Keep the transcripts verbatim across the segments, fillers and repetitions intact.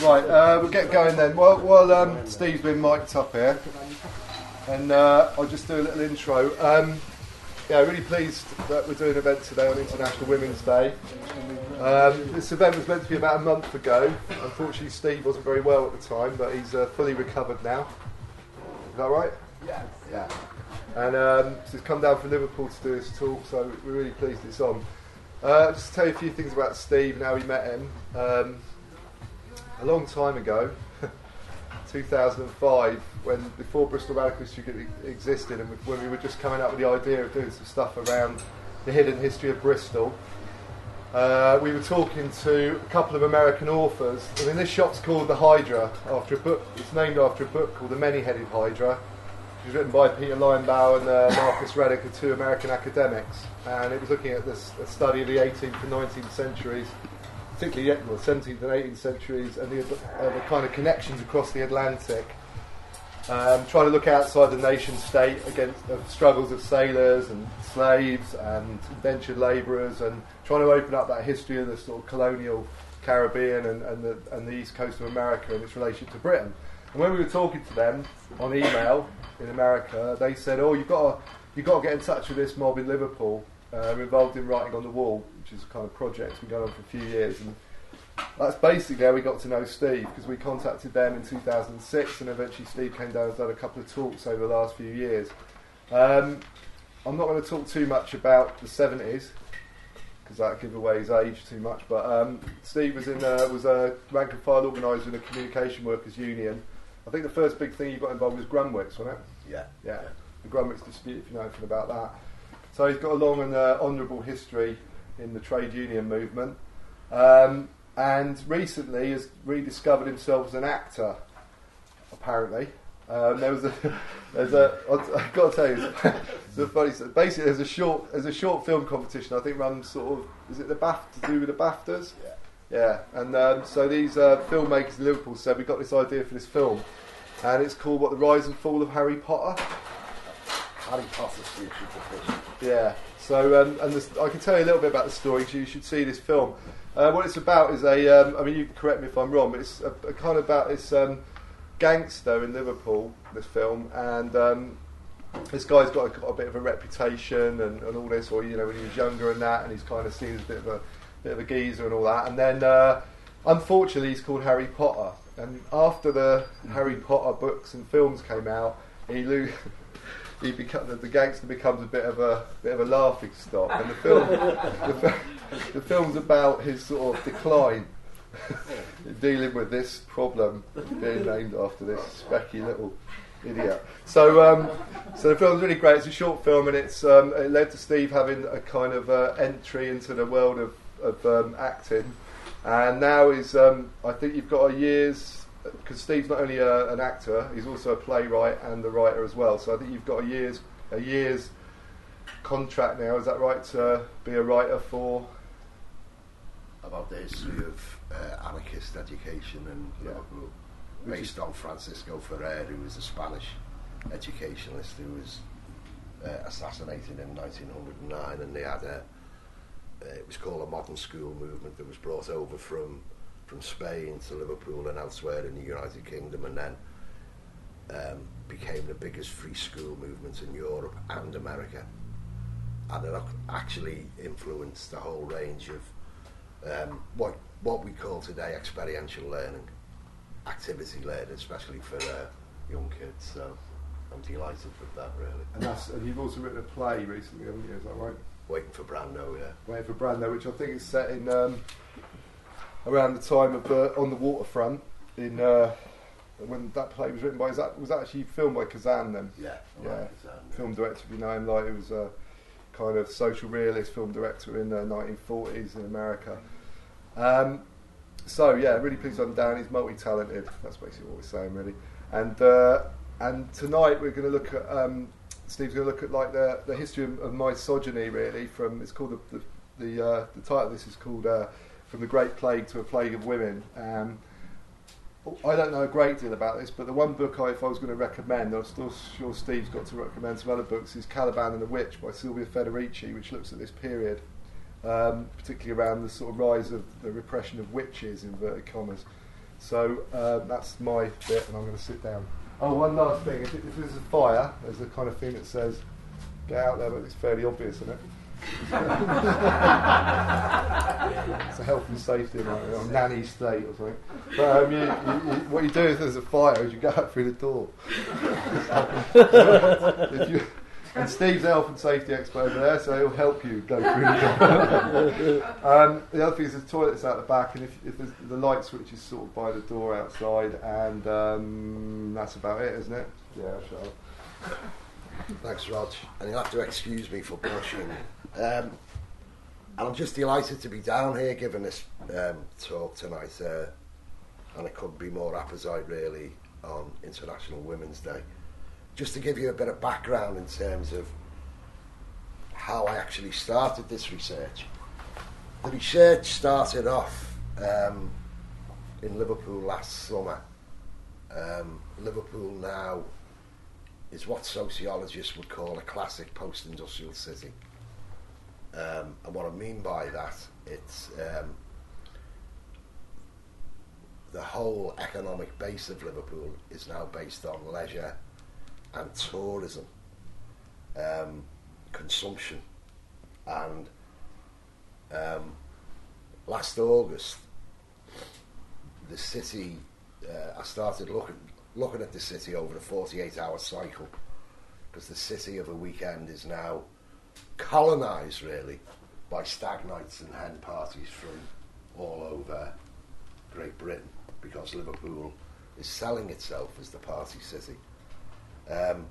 Right, uh, we'll get going then. While, while um, Steve's been mic'd up here, and uh, I'll just do a little intro. Um, yeah, really pleased that we're doing an event today on International Women's Day. Um, this event was meant to be about a month ago. Unfortunately, Steve wasn't very well at the time, but he's uh, fully recovered now. Is that right? Yeah. Yeah. And um, so he's come down from Liverpool to do this talk, so we're really pleased it's on. Uh, just to tell you a few things about Steve and how we met him. Um, a long time ago, two thousand five, when before Bristol Radical History existed, and when we were just coming up with the idea of doing some stuff around the hidden history of Bristol, uh, we were talking to a couple of American authors. I mean, this shop's called The Hydra, after a book. It's named after a book called The Many-Headed Hydra, which was written by Peter Linebaugh and uh, Marcus Rediker, two American academics, and it was looking at this a study of the eighteenth and nineteenth centuries, particularly the seventeenth and eighteenth centuries, and the, uh, the kind of connections across the Atlantic, um, trying to look outside the nation state against the struggles of sailors and slaves and indentured labourers, and trying to open up that history of the sort of colonial Caribbean and, and, the, and the east coast of America and its relationship to Britain. And when we were talking to them on email in America, they said, "Oh, you've got to, you've got to get in touch with this mob in Liverpool. Uh, we're involved in Writing on the Wall," which is a kind of project that's been going on for a few years. And that's basically how we got to know Steve, because we contacted them in two thousand six, and eventually Steve came down and done a couple of talks over the last few years. Um, I'm not going to talk too much about the seventies, because that would give away his age too much. But um, Steve was in uh, was a rank and file organiser in a communication workers union. I think the first big thing you got involved was Grunwicks, wasn't it? Yeah. Yeah. The Grunwicks dispute, if you know anything about that. So he's got a long and uh, honourable history in the trade union movement, um, and recently has rediscovered himself as an actor. Apparently, um, there was a there's a I've got to tell you, it's a funny. Basically, there's a short there's a short film competition. I think runs sort of is it the BAFTA to do with the BAFTAs? Yeah. Yeah, and um, so these uh, filmmakers in Liverpool said, we've got this idea for this film, and it's called, what, The Rise and Fall of Harry Potter? Harry Potter's future profession. Yeah, so, um, and this, I can tell you a little bit about the story, so you should see this film. Uh, what it's about is a, um, I mean, you can correct me if I'm wrong, but it's a, a kind of about this um, gangster in Liverpool, this film, and um, this guy's got a, got a bit of a reputation and, and all this, or, you know, when he was younger and that, and he's kind of seen as a bit of a bit of a geezer and all that, and then uh, unfortunately he's called Harry Potter, and after the Harry Potter books and films came out, he lo- he become the, the gangster becomes a bit of a bit of a laughing stock, and the film the, fi- the film's about his sort of decline, dealing with this problem being named after this specky little idiot. So, um, so the film's really great. It's a short film, and it's um, it led to Steve having a kind of uh, entry into the world of of um, acting, and now is um, I think you've got a year's, because Steve's not only a, an actor, he's also a playwright and a writer as well. So I think you've got a year's a year's contract now. Is that right, to be a writer for? About the history of uh, anarchist education in Yeah. Liverpool, based on Francisco Ferrer, who was a Spanish educationalist who was uh, assassinated in nineteen oh nine, and they had a Uh, it was called a modern school movement that was brought over from from Spain to Liverpool and elsewhere in the United Kingdom, and then um, became the biggest free school movement in Europe and America, and it actually influenced the whole range of um, what what we call today experiential learning, activity learning, especially for uh, young kids. So I'm delighted with that, really. And that's and you've also written a play recently, haven't you? Is that right? Waiting for Brando, yeah. Waiting for Brando, which I think is set in um, around the time of the on the waterfront in uh, when that play was written by. Is that was that actually filmed by Kazan then? Yeah, yeah. Like Kazan, yeah. Film director, if you know him, like he was a kind of social realist film director in the nineteen forties in America. Um, so yeah, really pleased to have him down. He's multi-talented. That's basically what we're saying, really. And uh, and tonight we're going to look at. Um, Steve's going to look at like the the history of, of misogyny, really. From it's called the the the, uh, the title of this is called uh, From the Great Plague to a Plague of Women. Um, I don't know a great deal about this, but the one book I, if I was going to recommend, I'm still sure Steve's got to recommend some other books, is Caliban and the Witch by Silvia Federici, which looks at this period, um, particularly around the sort of rise of the repression of witches, inverted commas. So uh, that's my bit, and I'm going to sit down. Oh, one last thing. If, if there's a fire, there's the kind of thing that says, get out there, but it's fairly obvious, isn't it? It's a health and safety, like, you know, nanny state or something. But um, you, you, you, what you do if there's a fire is you go out through the door. If you, and Steve's the health and safety expert over there, so he'll help you go through the door. um, the other thing is the toilet's out the back, and if, if there's, the light switch is sort of by the door outside, and um, that's about it, isn't it? Yeah, shut up. Thanks, Rog. And you'll have to excuse me for blushing. Um, and I'm just delighted to be down here giving this um, talk tonight. Uh, and it couldn't be more apposite, really, on International Women's Day. Just to give you a bit of background in terms of how I actually started this research. The research started off um, in Liverpool last summer. Um, Liverpool now is what sociologists would call a classic post-industrial city. Um, and what I mean by that, it's um, the whole economic base of Liverpool is now based on leisure and tourism, um, consumption. And um, last August, the city, uh, I started looking looking at the city over a forty-eight hour cycle, because the city of a weekend is now colonised really by stag nights and hen parties from all over Great Britain, because Liverpool is selling itself as the party city. Um,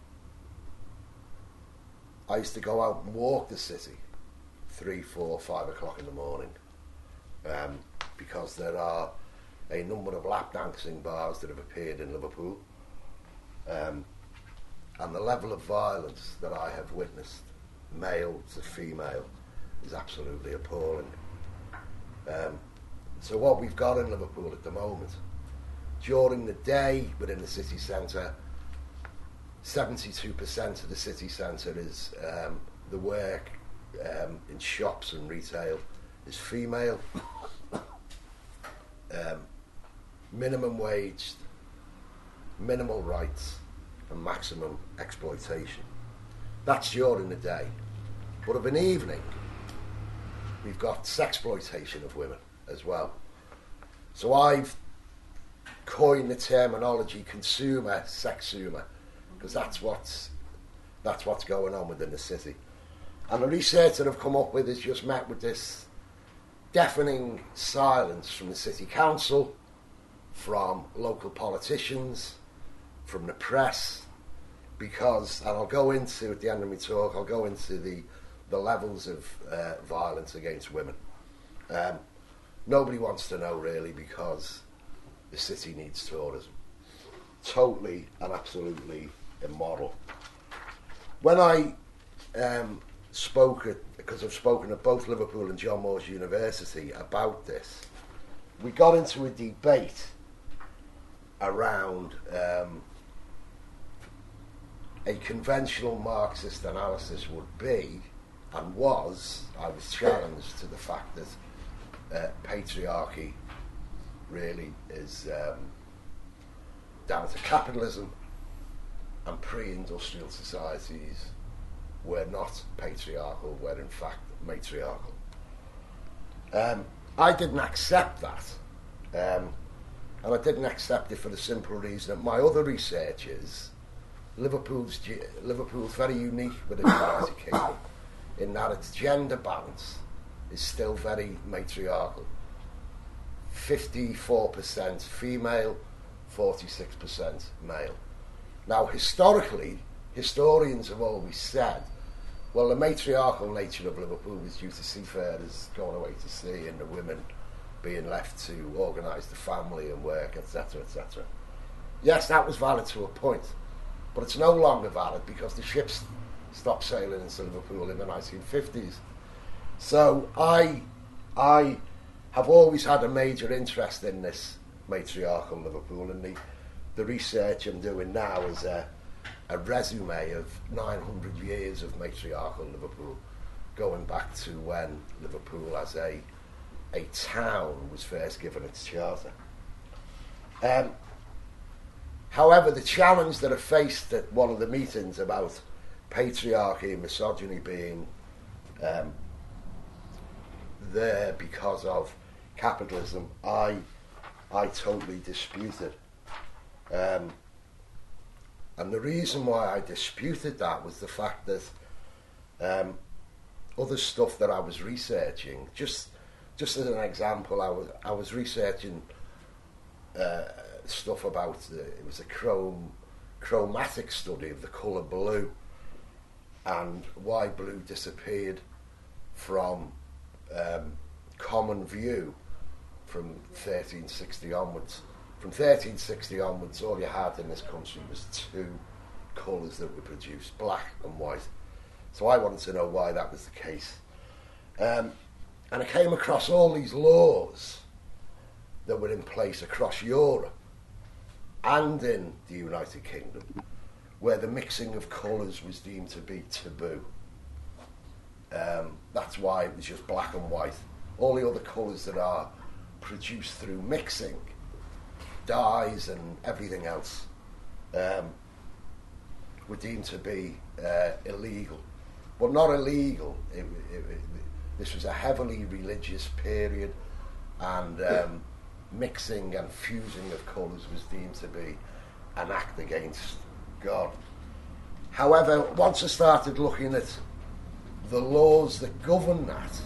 I used to go out and walk the city three, four, five o'clock in the morning, um, because there are a number of lap dancing bars that have appeared in Liverpool, um, and the level of violence that I have witnessed, male to female, is absolutely appalling. Um, so what we've got in Liverpool at the moment, during the day within the city centre, seventy-two percent of the city centre is um, the work um, in shops and retail is female. um, minimum wage, minimal rights, and maximum exploitation. That's during the day. But of an evening, we've got sexploitation of women as well. So I've coined the terminology consumer sexumer, because that's what's that's what's going on within the city. And the research that I've come up with has just met with this deafening silence from the city council, from local politicians, from the press, because, and I'll go into, at the end of my talk, I'll go into the, the levels of uh, violence against women. Um, nobody wants to know really, because the city needs tourism. Totally and absolutely immoral. When I um, spoke at, because I've spoken at both Liverpool and John Moores University about this, we got into a debate around um, a conventional Marxist analysis would be, and was, I was challenged to the fact that uh, patriarchy really is um, down to capitalism, and pre-industrial societies were not patriarchal, were in fact matriarchal. Um, I didn't accept that, um, and I didn't accept it for the simple reason that my other research is Liverpool's Liverpool's very unique within the United Kingdom in that its gender balance is still very matriarchal. fifty-four percent female, forty-six percent male. Now, historically, historians have always said, well, the matriarchal nature of Liverpool was due to seafarers going away to sea and the women being left to organise the family and work, et cetera, et cetera. Yes, that was valid to a point, but it's no longer valid because the ships stopped sailing into Liverpool in the nineteen fifties. So I, I have always had a major interest in this matriarchal Liverpool, and the, the research I'm doing now is a, a resume of nine hundred years of matriarchal Liverpool, going back to when Liverpool as a, a town was first given its charter. Um, however, the challenge that I faced at one of the meetings about patriarchy and misogyny being um, there because of capitalism, I I totally disputed. Um, and the reason why I disputed that was the fact that um, other stuff that I was researching, just just as an example, I was I was researching uh, stuff about the, it was a chrome chromatic study of the colour blue and why blue disappeared from um, common view from thirteen sixty onwards. From thirteen sixty onwards, all you had in this country was two colours that were produced, black and white. So I wanted to know why that was the case. Um, and I came across all these laws that were in place across Europe and in the United Kingdom, where the mixing of colours was deemed to be taboo. Um, that's why it was just black and white. All the other colours that are produced through mixing, dyes and everything else, um, were deemed to be uh, illegal. Well, not illegal. It, it, it, this was a heavily religious period, and um, mixing and fusing of colours was deemed to be an act against God. However, once I started looking at the laws that govern that,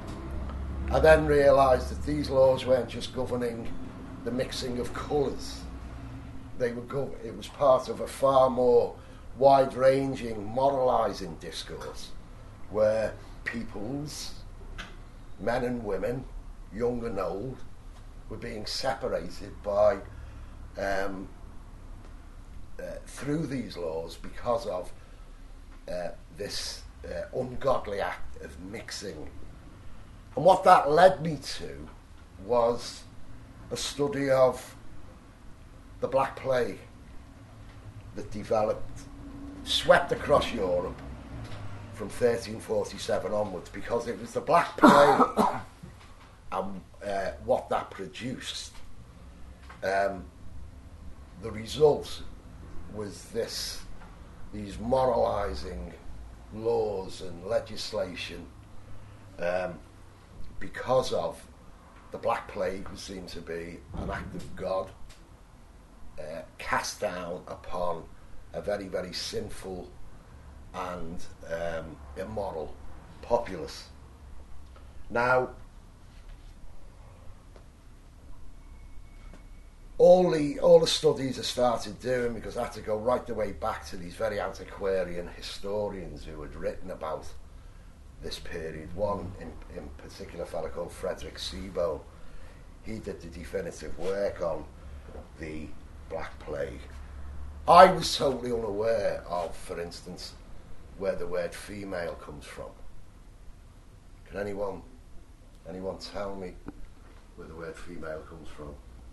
I then realised that these laws weren't just governing the mixing of colours. They were go- it was part of a far more wide-ranging moralising discourse where peoples, men and women, young and old, were being separated by um, uh, through these laws because of uh, this uh, ungodly act of mixing. And what that led me to was a study of the Black Plague that developed, swept across Europe from thirteen forty-seven onwards, because it was the Black Plague and uh, what that produced. Um, the result was this, these moralising laws and legislation, um, because of the Black Plague was seen to be an act of God, uh, cast down upon a very, very sinful and um, immoral populace. Now, all the all the studies I started doing, because I had to go right the way back to these very antiquarian historians who had written about this period. One in, in particular, a fellow called Frederick Seabohm. He did the definitive work on the Black Plague. I was totally unaware of, for instance, where the word female comes from. Can anyone anyone tell me where the word female comes from?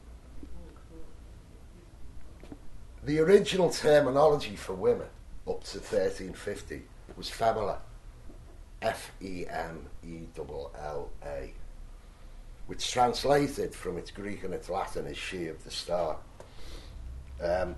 The original terminology for women up to thirteen fifty was femilla. F E M E L L A, which translated from its Greek and its Latin as she of the star. Um,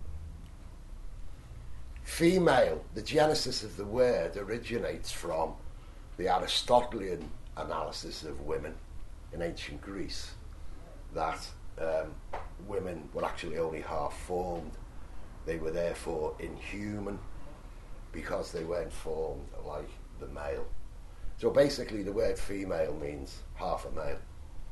female, the genesis of the word originates from the Aristotelian analysis of women in ancient Greece, that um, women were actually only half formed. They were therefore inhuman because they weren't formed like the male. So basically the word female means half a male.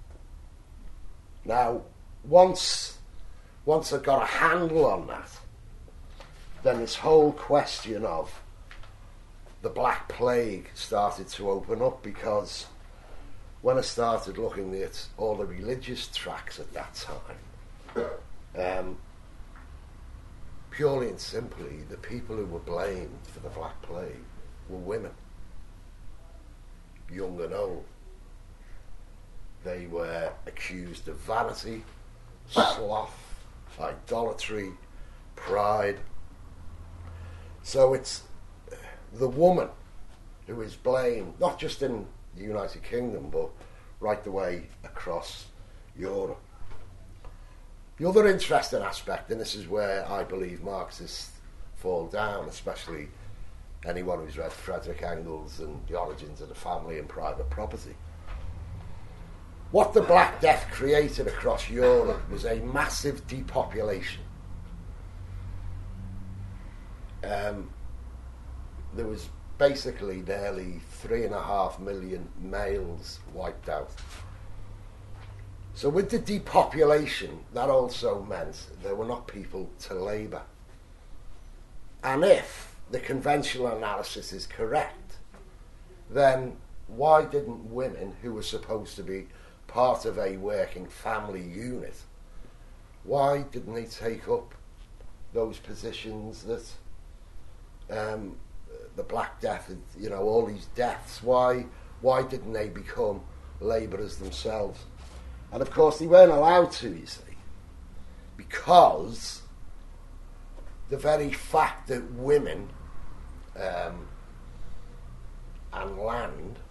Now, once once I got a handle on that, then this whole question of the Black Plague started to open up, because when I started looking at all the religious tracts at that time, um, purely and simply, the people who were blamed for the Black Plague were women, young and old. They were accused of vanity, sloth, idolatry, pride. So it's the woman who is blamed, not just in the United Kingdom, but right the way across Europe. The other interesting aspect, and this is where I believe Marxists fall down, especially anyone who's read Frederick Engels and The Origins of the Family and Private Property. What the Black Death created across Europe was a massive depopulation. Um, there was basically nearly three and a half million males wiped out. So with the depopulation, that also meant there were not people to labour. And if the conventional analysis is correct, then why didn't women, who were supposed to be part of a working family unit, why didn't they take up those positions that um, the Black Death, you know, all these deaths, why, why didn't they become labourers themselves? And of course they weren't allowed to, you see, because the very fact that women um, and land,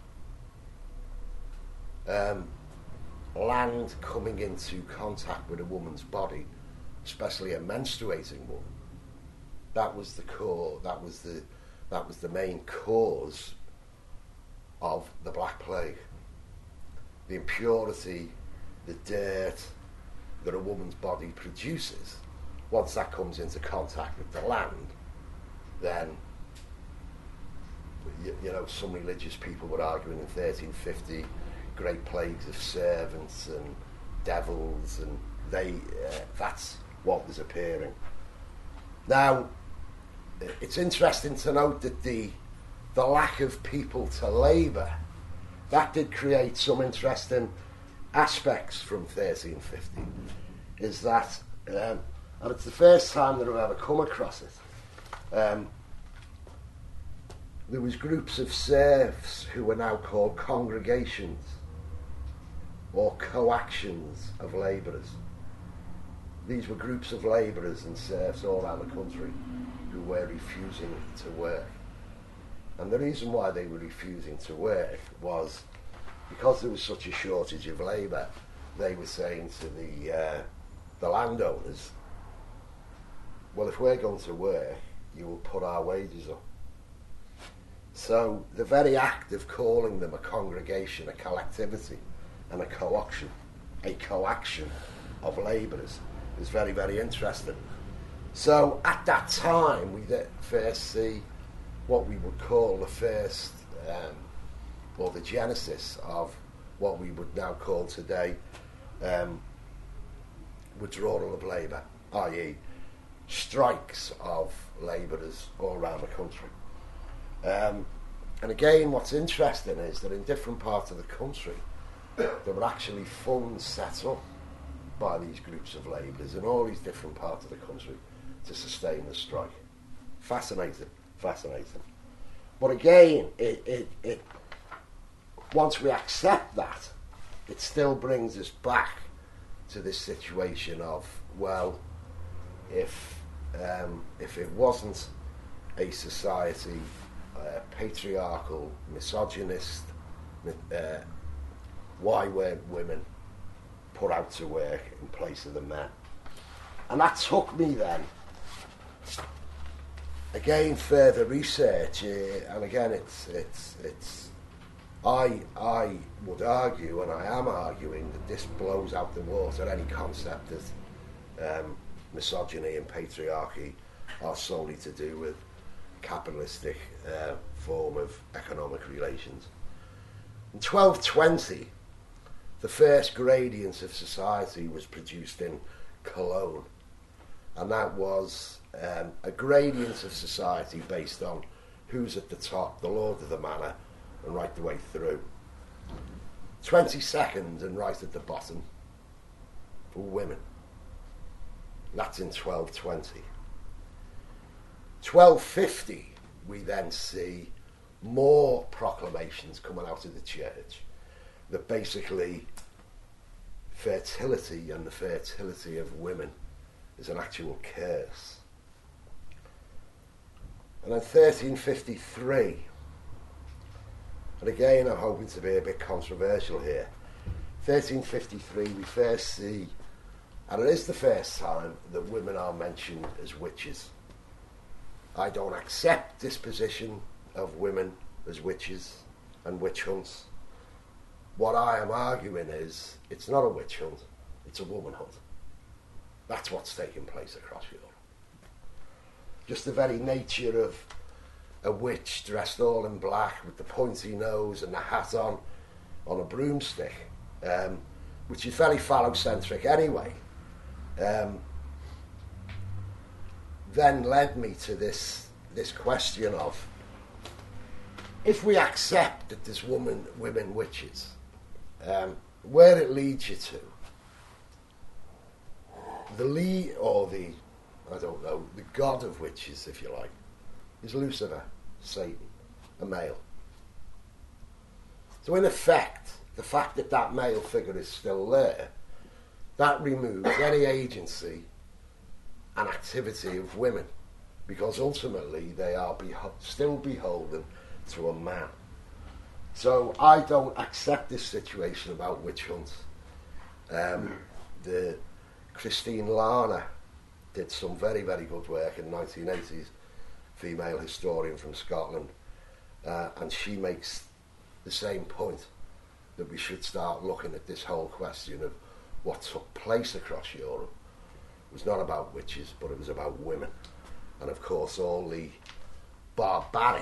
um, land coming into contact with a woman's body, especially a menstruating woman, that was the core, that was the, that was the main cause of the Black Plague. The impurity, the dirt that a woman's body produces, once that comes into contact with the land, then, you, you know, some religious people were arguing in thirteen fifty great plagues of servants and devils, and they uh, that's what was appearing. Now, it's interesting to note that the the lack of people to labour, that did create some interesting aspects from thirteen fifty, is that, um, and it's the first time that I've ever come across it, um, there was groups of serfs who were now called congregations or coactions of labourers. These were groups of labourers and serfs all around the country who were refusing to work. And the reason why they were refusing to work was because there was such a shortage of labour. They were saying to the uh, the landowners, well, if we're going to work, you will put our wages up. So the very act of calling them a congregation, a collectivity, and a coaction, a coaction of labourers, is very, very interesting. So at that time, we did first see what we would call the first, um, or the genesis of what we would now call today um, withdrawal of labour, that is strikes of labourers all around the country. Um, and again, what's interesting is that in different parts of the country, there were actually funds set up by these groups of labourers in all these different parts of the country to sustain the strike. Fascinating, fascinating. But again, it, it, it once we accept that, it still brings us back to this situation of, well, if um, if it wasn't a society uh, patriarchal, misogynist, uh, why weren't women put out to work in place of the men? And that took me then, again, further research, uh, and again, it's it's it's. I I would argue, and I am arguing, that this blows out the water any concept that um, misogyny and patriarchy are solely to do with capitalistic uh, form of economic relations. In twelve twenty, the first Gradients of Society was produced in Cologne, and that was um, a gradient of society based on who's at the top, the lord of the manor, and right the way through. twenty-second and right at the bottom for women. That's in twelve twenty. twelve fifty, we then see more proclamations coming out of the church that basically fertility and the fertility of women is an actual curse. And then thirteen fifty-three, and again I'm hoping to be a bit controversial here, thirteen fifty-three we first see And it is the first time that women are mentioned as witches. I don't accept this position of women as witches and witch hunts. What I am arguing is, it's not a witch hunt, it's a woman hunt. That's what's taking place across Europe. Just the very nature of a witch dressed all in black with the pointy nose and the hat on, on a broomstick, um, which is very phallocentric anyway, um, then led me to this this question of, if we accept that there's woman, women witches, um, where it leads you to, the lead, or the, I don't know, the god of witches, if you like, is Lucifer, Satan, a male. So in effect, the fact that that male figure is still there, that removes any agency and activity of women, because ultimately they are beho- still beholden to a man. So I don't accept this situation about witch hunts. Um, the Christine Larner did some very, very good work in the nineteen eighties, female historian from Scotland, uh, and she makes the same point, that we should start looking at this whole question of what took place across Europe. It was not about witches, but it was about women. And of course all the barbaric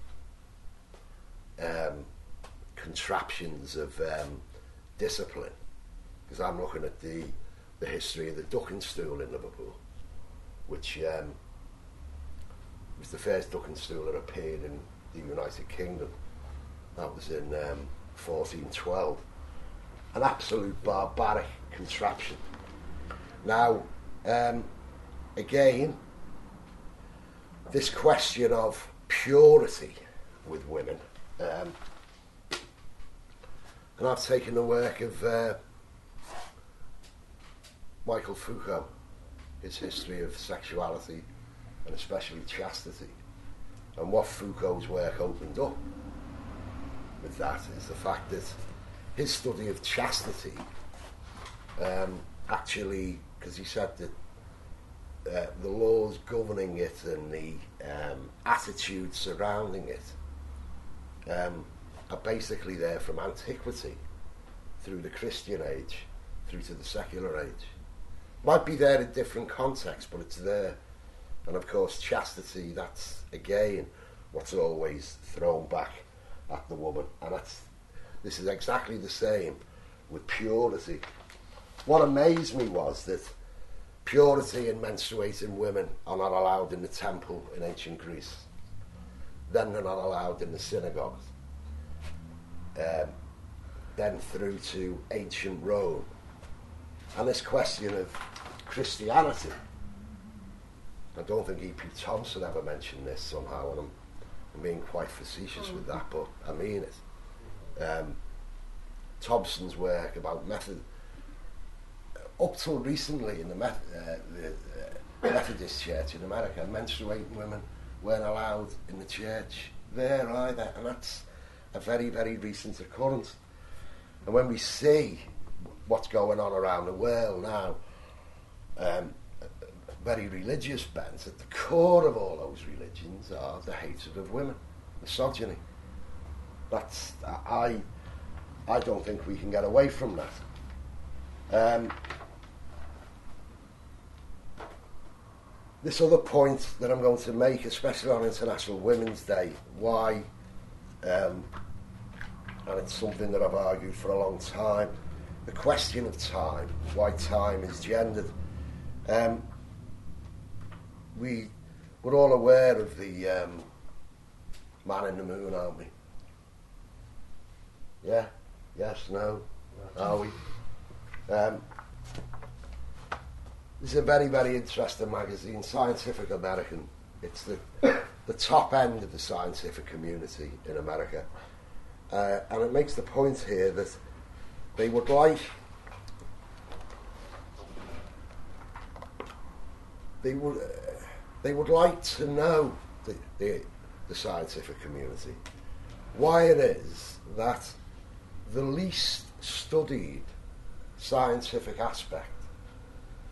um, contraptions of um, discipline, because I'm looking at the, the history of the ducking stool in Liverpool, which um, was the first ducking stool that appeared in the United Kingdom. That was in um, fourteen twelve. An absolute barbaric contraption. Now, um, again, this question of purity with women, um, and I've taken the work of uh, Michael Foucault, his history of sexuality and especially chastity, and what Foucault's work opened up with that is the fact that his study of chastity um, actually, because he said that uh, the laws governing it and the um, attitudes surrounding it um, are basically there from antiquity through the Christian age through to the secular age. Might be there in different contexts, but it's there. And of course chastity, that's again what's always thrown back at the woman, and that's this is exactly the same with purity. What amazed me was that purity and menstruating women are not allowed in the temple in ancient Greece. Then they're not allowed in the synagogues. Um, then through to ancient Rome. And this question of Christianity, I don't think E P Thompson ever mentioned this somehow, and I'm, I'm being quite facetious with that, but I mean it. Um, Thompson's work about method, up till recently in the, Meth- uh, the uh, Methodist Church in America, menstruating women weren't allowed in the church there either, and that's a very, very recent occurrence. And when we see what's going on around the world now, um, very religious bent, at the core of all those religions are the hatred of women, misogyny. That's, I, I don't think we can get away from that. Um, this other point that I'm going to make, especially on International Women's Day, why, um, and it's something that I've argued for a long time, the question of time, why time is gendered. Um, we, we're all aware of the um, man in the moon, aren't we? Yeah? Yes, no? Are we? Um, this is a very, very interesting magazine, Scientific American. It's the, the top end of the scientific community in America. Uh, and it makes the point here that they would like they would uh, they would like to know the, the the scientific community why it is that the least studied scientific aspect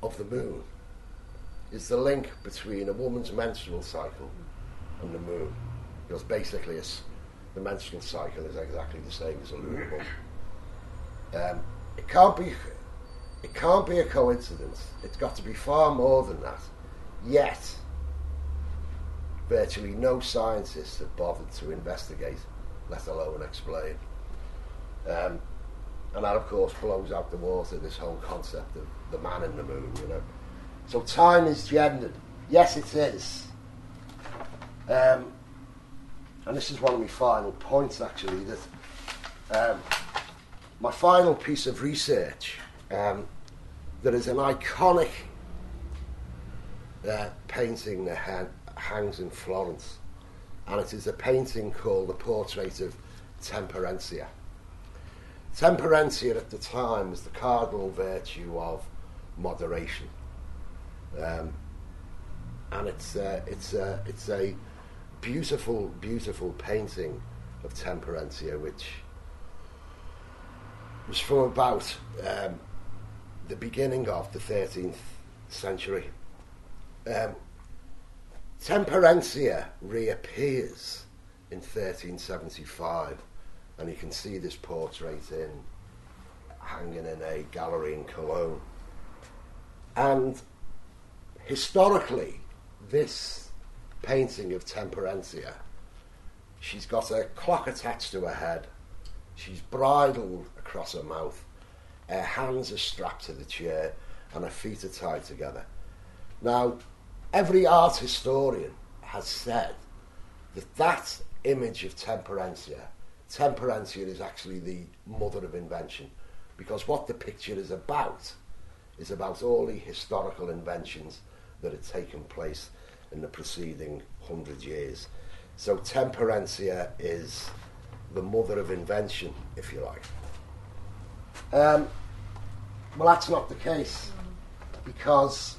of the moon is the link between a woman's menstrual cycle and the moon, because basically it's, the menstrual cycle is exactly the same as a lunar month. Um, it can't be, it can't be a coincidence. It's got to be far more than that. Yet, virtually no scientists have bothered to investigate, let alone explain. Um, and that, of course, blows out the water this whole concept of the man in the moon, you know. So time is gendered. Yes, it is. Um, and this is one of my final points, actually, that um, my final piece of research, um, there is an iconic uh, painting that ha- hangs in Florence, and it is a painting called The Portrait of Temperentia. Temperentia at the time was the cardinal virtue of moderation. Um, and it's uh, it's uh, it's a beautiful, beautiful painting of Temperentia, which was from about um, the beginning of the thirteenth century. Um, Temperentia reappears in thirteen seventy-five, and you can see this portrait in hanging in a gallery in Cologne. And historically, this painting of Temperentia, she's got a clock attached to her head, she's bridled across her mouth, her hands are strapped to the chair, and her feet are tied together. Now, every art historian has said that that image of Temperentia, Temperentia is actually the mother of invention, because what the picture is about is about all the historical inventions that had taken place in the preceding hundred years. So Temperentia is the mother of invention, if you like. Um, well, that's not the case, because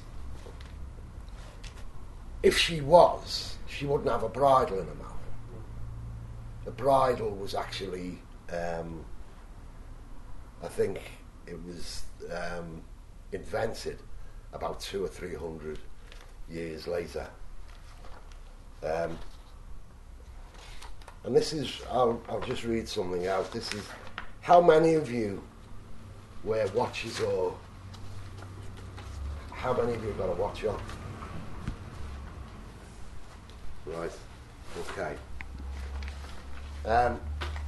if she was, she wouldn't have a bridle in her mouth. The bridle was actually, um, I think it was um, invented about two or three hundred years later. Um, and this is, I'll, I'll just read something out. This is, how many of you wear watches, or how many of you have got a watch on? Right, okay. Um,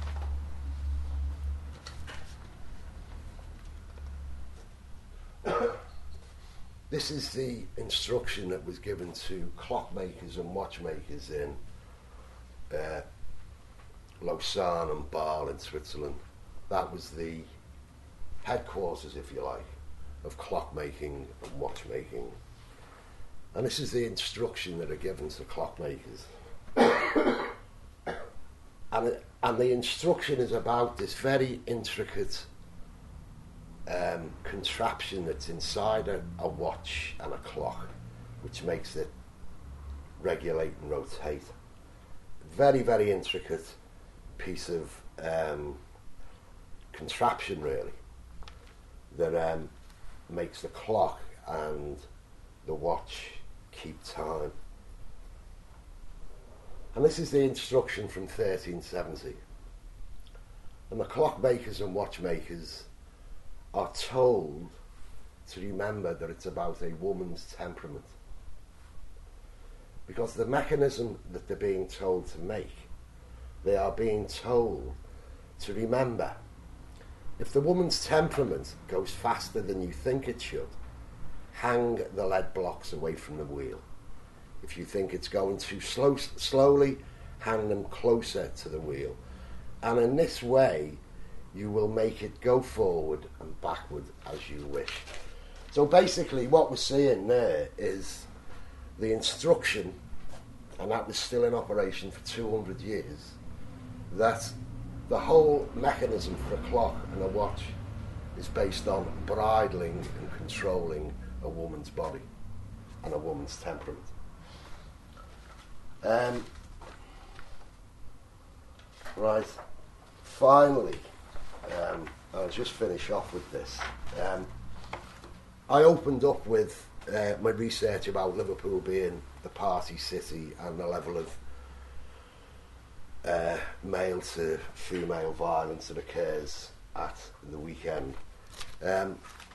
this is the instruction that was given to clockmakers and watchmakers in uh, Lausanne and Bâle in Switzerland. That was the headquarters, if you like, of clockmaking and watchmaking. And this is the instruction that are given to clockmakers. and, it, and the instruction is about this very intricate um, contraption that's inside a, a watch and a clock, which makes it regulate and rotate. Very, very intricate piece of um, contraption, really, that um, makes the clock and the watch keep time. And this is the instruction from thirteen seventy. And the clockmakers and watchmakers are told to remember that it's about a woman's temperament. Because the mechanism that they're being told to make, they are being told to remember, if the woman's temperament goes faster than you think it should, hang the lead blocks away from the wheel. If you think it's going too slow, slowly, hang them closer to the wheel. And in this way, you will make it go forward and backward as you wish. So basically what we're seeing there is the instruction, and that was still in operation for two hundred years, that the whole mechanism for a clock and a watch is based on bridling and controlling a woman's body and a woman's temperament. Um, right, finally, um, I'll just finish off with this. Um, I opened up with uh, my research about Liverpool being the party city and the level of uh, male to female violence that occurs at the weekend. Um,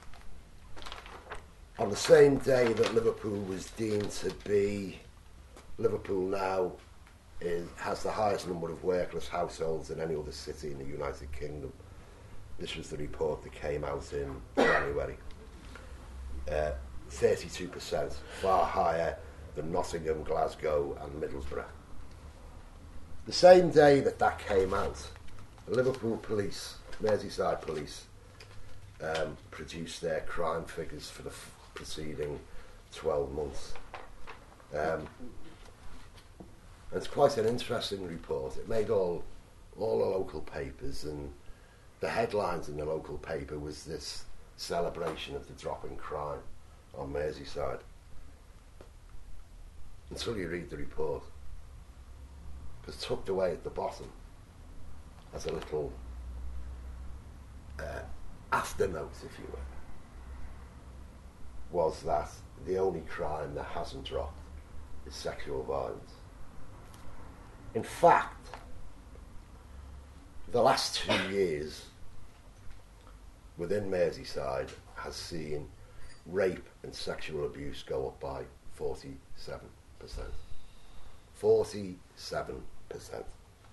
on the same day that Liverpool was deemed to be, Liverpool now is, has the highest number of workless households than any other city in the United Kingdom. This was the report that came out in January. Uh, thirty-two percent, far higher than Nottingham, Glasgow and Middlesbrough. The same day that that came out, the Liverpool police, Merseyside police, um, produced their crime figures for the f- preceding twelve months. Um, and it's quite an interesting report. It made all, all the local papers, and the headlines in the local paper was this celebration of the drop in crime on Merseyside. Until you read the report. Because tucked away at the bottom as a little uh, afternote, if you will, was that the only crime that hasn't dropped is sexual violence. In fact, the last two years within Merseyside has seen rape and sexual abuse go up by forty-seven percent. forty-seven percent.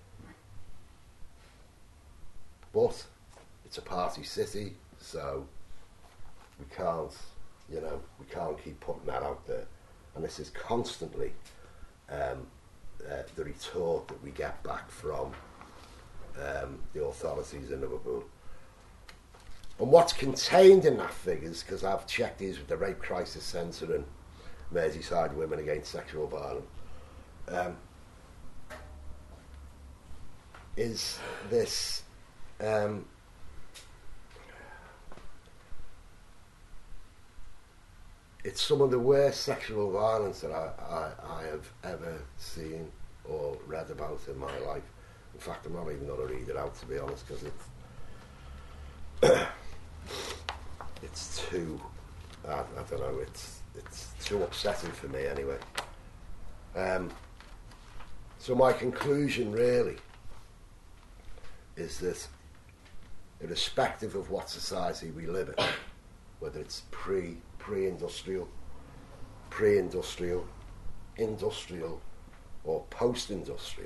But it's a party city, so we can't, you know, we can't keep putting that out there. And this is constantly um, uh, the retort that we get back from um, the authorities in Liverpool. And what's contained in that figures, because I've checked these with the Rape Crisis Centre and Merseyside Women Against Sexual Violence, um, is this um, it's some of the worst sexual violence that I, I, I have ever seen or read about in my life. In fact, I'm not even going to read it out, to be honest, because it's it's too I, I don't know it's it's too upsetting for me anyway. Um, so my conclusion really is that irrespective of what society we live in, whether it's pre pre-industrial, pre-industrial, industrial or post-industrial,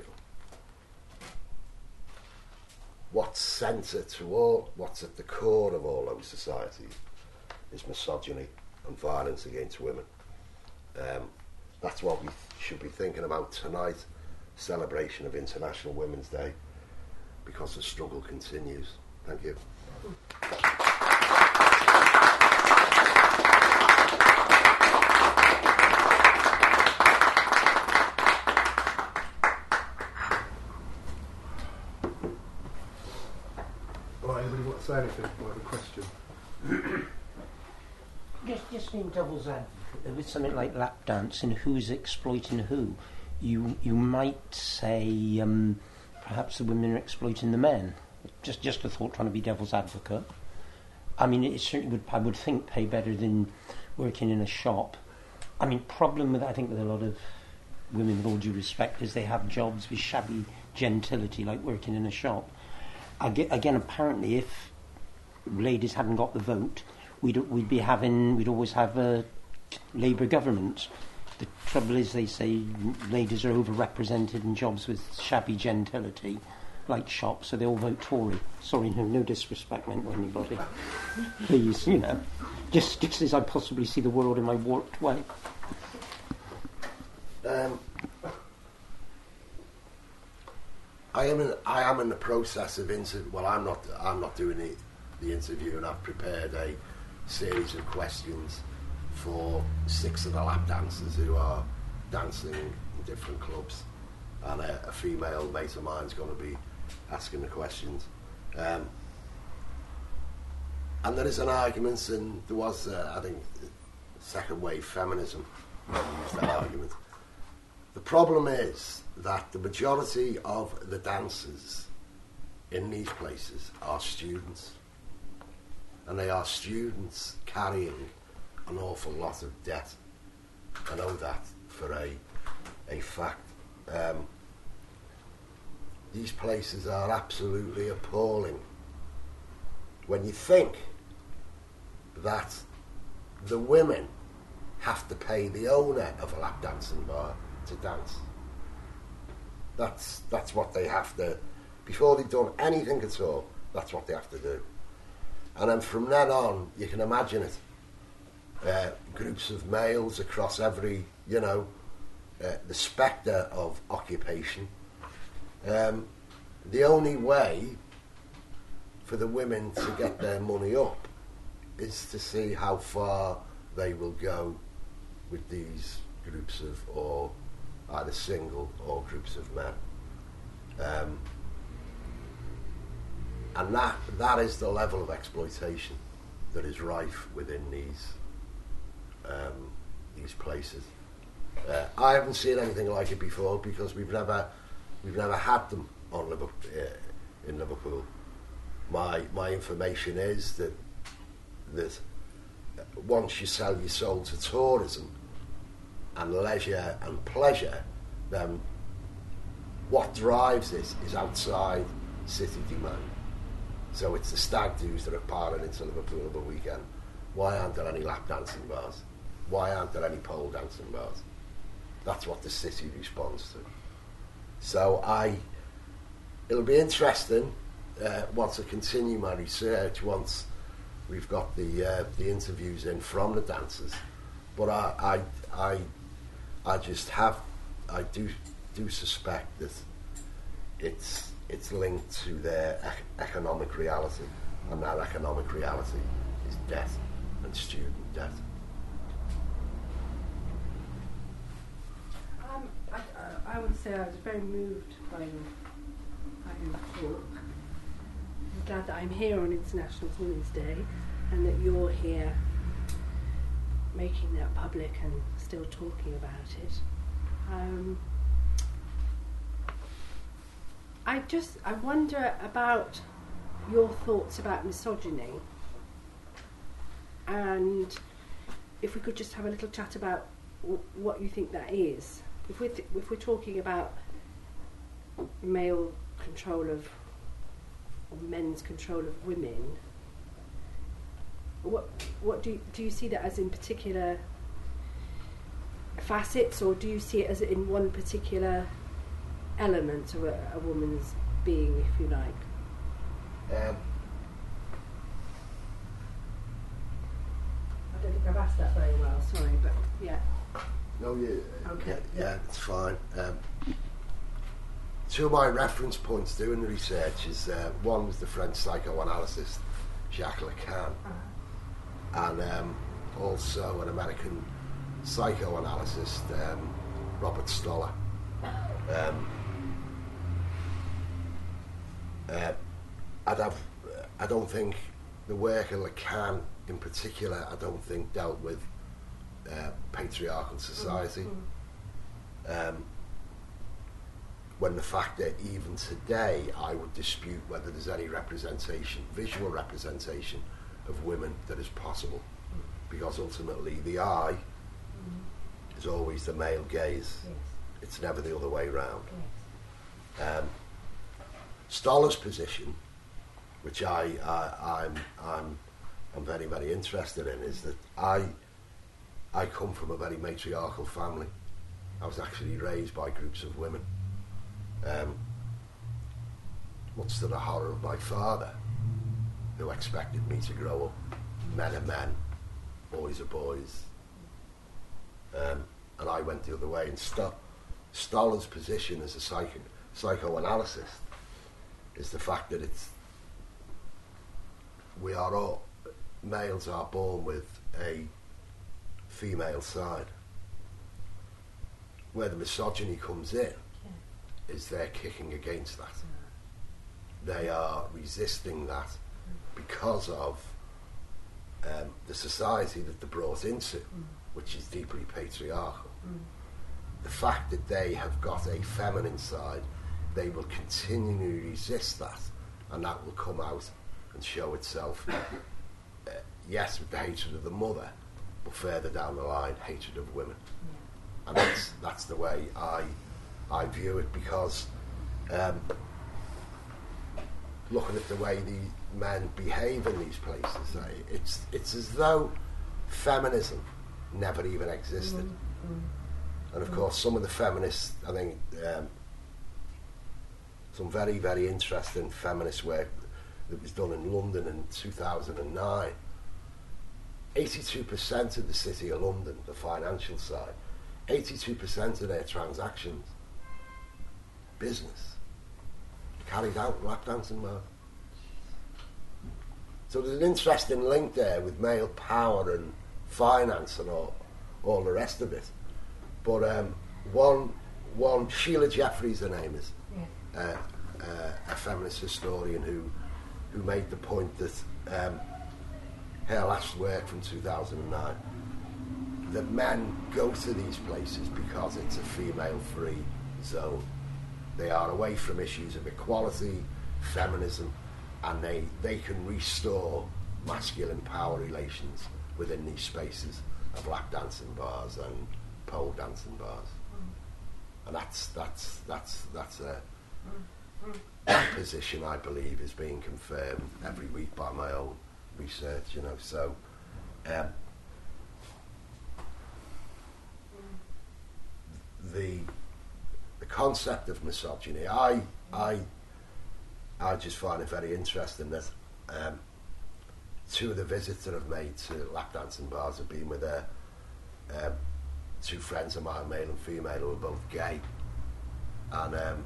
what's centre to all, what's at the core of all those societies is misogyny and violence against women. Um, that's what we th- should be thinking about tonight, celebration of International Women's Day, because the struggle continues. Thank you. Right, anybody want to say anything? Or have a question? Just, just being devil's advocate, with something like lap dance and who's exploiting who, you you might say um, perhaps the women are exploiting the men. Just just a thought, trying to be devil's advocate. I mean, it certainly would, I would think, pay better than working in a shop. I mean, problem with I think with a lot of women, with all due respect, is they have jobs with shabby gentility, like working in a shop. Again, apparently, if ladies hadn't got the vote, we'd we'd be having we'd always have a Labour government. The trouble is, they say ladies are overrepresented in jobs with shabby gentility, like shops, so they all vote Tory. Sorry, no, no disrespect meant to anybody. Please, you know, just just as I possibly see the world in my warped way. Um, I am in, I am in the process of inter. Well, I'm not. I'm not doing the, the interview, and I've prepared a series of questions for six of the lap dancers who are dancing in different clubs, and a, a female mate of mine is going to be asking the questions. Um, and there is an argument, and there was, uh, I think, second wave feminism used that argument. The problem is that the majority of the dancers in these places are students, and they are students carrying an awful lot of debt. I know that for a a fact. Um, these places are absolutely appalling. When you think that the women have to pay the owner of a lap dancing bar to dance. That's that's what they have to, before they've done anything at all, that's what they have to do. And then from then on, you can imagine it. Uh, groups of males across every, you know, uh, the spectre of occupation. Um, the only way for the women to get their money up is to see how far they will go with these groups of, or either single or groups of men. Um, and that that is the level of exploitation that is rife within these um, these places. Uh, I haven't seen anything like it before because we've never we've never had them on Liverpool, uh, in Liverpool. My my information is that that once you sell your soul to tourism and leisure and pleasure, then what drives this is outside city demand. So it's the stag do's that are piling into Liverpool over the weekend. Why aren't there any lap dancing bars? Why aren't there any pole dancing bars? That's what the city responds to. So I, it'll be interesting uh, once I continue my research, once we've got the uh, the interviews in from the dancers. But I, I, I, I just have, I do do suspect that it's it's linked to their ec- economic reality, and that economic reality is debt and student debt. Um, I, I, I would say I was very moved by your, by your talk. I'm glad that I'm here on International Women's Day and that you're here making that public and still talking about it. Um, I just, I wonder about your thoughts about misogyny, and if we could just have a little chat about w- what you think that is. If we're, th- if we're talking about male control of, or men's control of women, what what do you, do you see that as in particular facets, or do you see it as in one particular element of a, a woman's being, if you like? Um, I don't think I've asked that very well, sorry, but yeah. No, yeah, Okay. yeah, yeah, it's fine. Um, two of my reference points doing the research is uh, one was the French psychoanalyst Jacques Lacan, Uh-huh. and um, also an American psychoanalyst, um, Robert Stoller. Um, uh, I'd have, I don't think the work of Lacan in particular, I don't think dealt with uh, patriarchal society. Mm-hmm. Um, when the fact that even today I would dispute whether there's any representation, visual representation of women that is possible, because ultimately the eye Mm-hmm. is always the male gaze. Yes. It's never the other way round. Yes. Um, Stoller's position, which I, I I'm I'm I'm very very interested in, is that I I come from a very matriarchal family. I was actually raised by groups of women. Um, much to the horror of my father, who expected me to grow up men are men, boys are boys. Um, and I went the other way. And Sto- Stoller's position as a psycho- psychoanalyst is the fact that it's we are all, males are born with a female side. Where the misogyny comes in Yeah. is they're kicking against that. They are resisting that because of um, the society that they're brought into, Mm. which is deeply patriarchal. Mm. The fact that they have got a feminine side, they will continually resist that, and that will come out and show itself, uh, yes, with the hatred of the mother, but further down the line, hatred of women. And that's that's the way I I view it, because um, looking at the way the men behave in these places, uh, it's it's as though feminism never even existed. Mm-hmm. And of course, some of the feminists, I think, um, some very very interesting feminist work that was done in London in two thousand nine. eighty-two percent of the city of London, the financial side, eighty-two percent of their transactions, business, carried out in lap dancing bars. So there's an interesting link there with male power and finance and all, all the rest of it. But um, one, one Sheila Jeffreys, her name is, yeah. uh, uh, a feminist historian who, who made the point that um, her last work from two thousand nine, that men go to these places because it's a female-free zone. They are away from issues of equality, feminism, and they, they can restore masculine power relations within these spaces of lap dancing bars and pole dancing bars. And that's that's that's that's a that position, I believe, is being confirmed every week by my own research, you know. So um, the the concept of misogyny, I I I just find it very interesting that um, two of the visits that I've made to lap dancing bars have been with uh, um, two friends of mine, male and female, who are both gay, and um,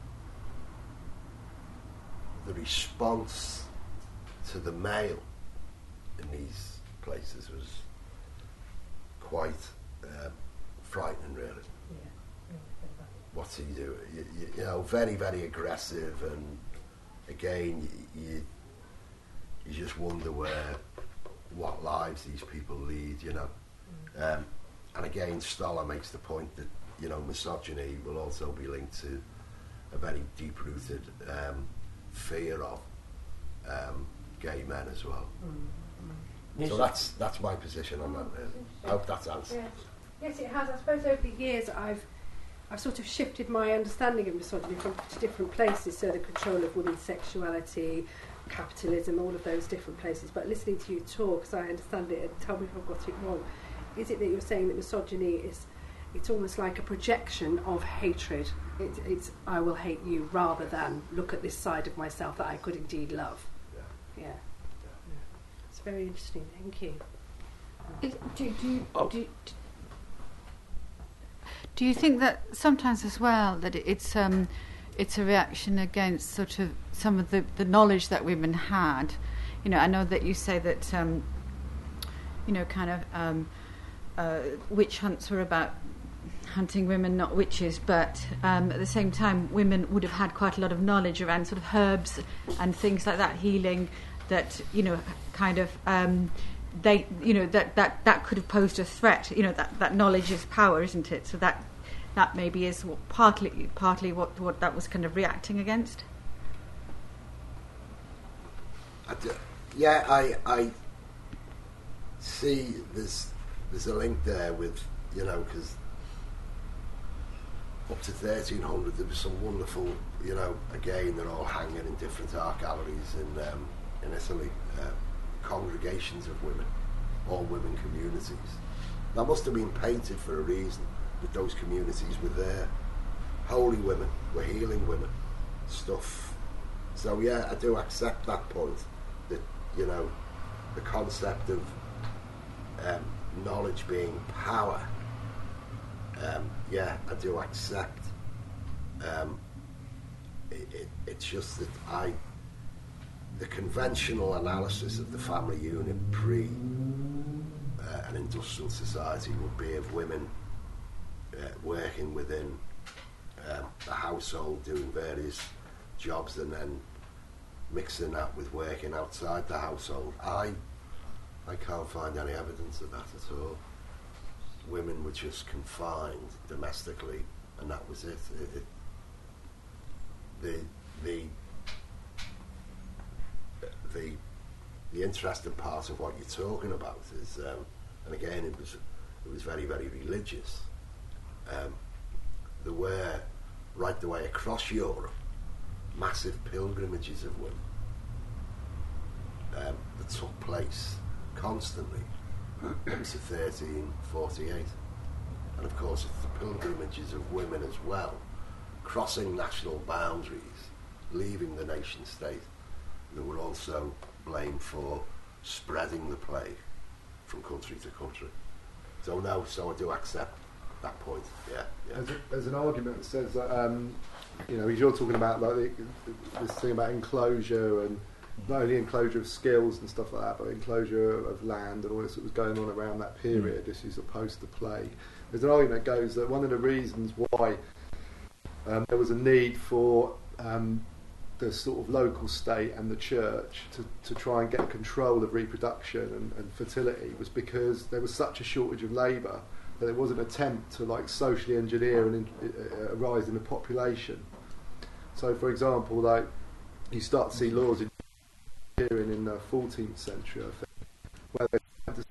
the response to the male in these places was quite um, frightening, really. Yeah. What's he doing? You, you, you know, very, very aggressive, and again, you, you you just wonder where, what lives these people lead, you know. Mm. Um, and again, Stoller makes the point that, you know, misogyny will also be linked to a very deep-rooted um, fear of um, gay men as well. Mm. So that's that's my position on that. Really. I hope that's answered. Yes. yes, it has. I suppose over the years I've I've sort of shifted my understanding of misogyny from to different places. So the control of women's sexuality, capitalism, all of those different places. But listening to you talk, so I understand it, and tell me if I've got it wrong. Is it that you're saying that misogyny is, it's almost like a projection of hatred? It, it's I will hate you, rather than look at this side of myself that I could indeed love. Yeah. Yeah. yeah. It's very interesting. Thank you. Is, do, do, you, oh. do, do, do you think that sometimes as well that it's um, it's a reaction against sort of some of the, the knowledge that women had? You know, I know that you say that um, you know, kind of um, uh, witch hunts were about hunting women, not witches, but um, at the same time women would have had quite a lot of knowledge around sort of herbs and things like that, healing, that, you know, kind of um, they, you know, that, that, that could have posed a threat. You know, that, that knowledge is power, isn't it? So that that maybe is what, partly partly what, what that was kind of reacting against. I do, yeah, I I see there's there's a link there with, you know, because up to thirteen hundred there was some wonderful, you know, again they're all hanging in different art galleries in um, in Italy, uh, congregations of women, all women communities. That must have been painted for a reason, that those communities were there. Holy women, were healing women, stuff. So yeah, I do accept that point, that, you know, the concept of um, knowledge being power, um, yeah, I do accept. Um, it, it, it's just that I, the conventional analysis of the family unit pre uh, an industrial society would be of women uh, working within uh, the household, doing various jobs, and then mixing that with working outside the household. I I can't find any evidence of that at all. Women were just confined domestically, and that was it. it, it the the the the interesting part of what you're talking about is um, and again it was it was very, very religious. Um, there were, right the way across Europe, massive pilgrimages of women um, that took place constantly up to thirteen forty-eight. And of course it's the pilgrimages of women as well, crossing national boundaries, leaving the nation state, that were also blamed for spreading the plague from country to country. So no, so I do accept that point. Yeah, yeah. There's, a, there's an argument that says that um, you know, you're talking about like the, this thing about enclosure, and not only enclosure of skills and stuff like that, but enclosure of land and all this that was going on around that period. Mm. This is opposed to plague. There's an argument that goes that one of the reasons why um, there was a need for um, the sort of local state and the church to, to try and get control of reproduction and, and fertility was because there was such a shortage of labour that there was an attempt to like socially engineer an, uh, a rise in the population. So, for example, like you start to see laws in appearing in the fourteenth century, I think, where they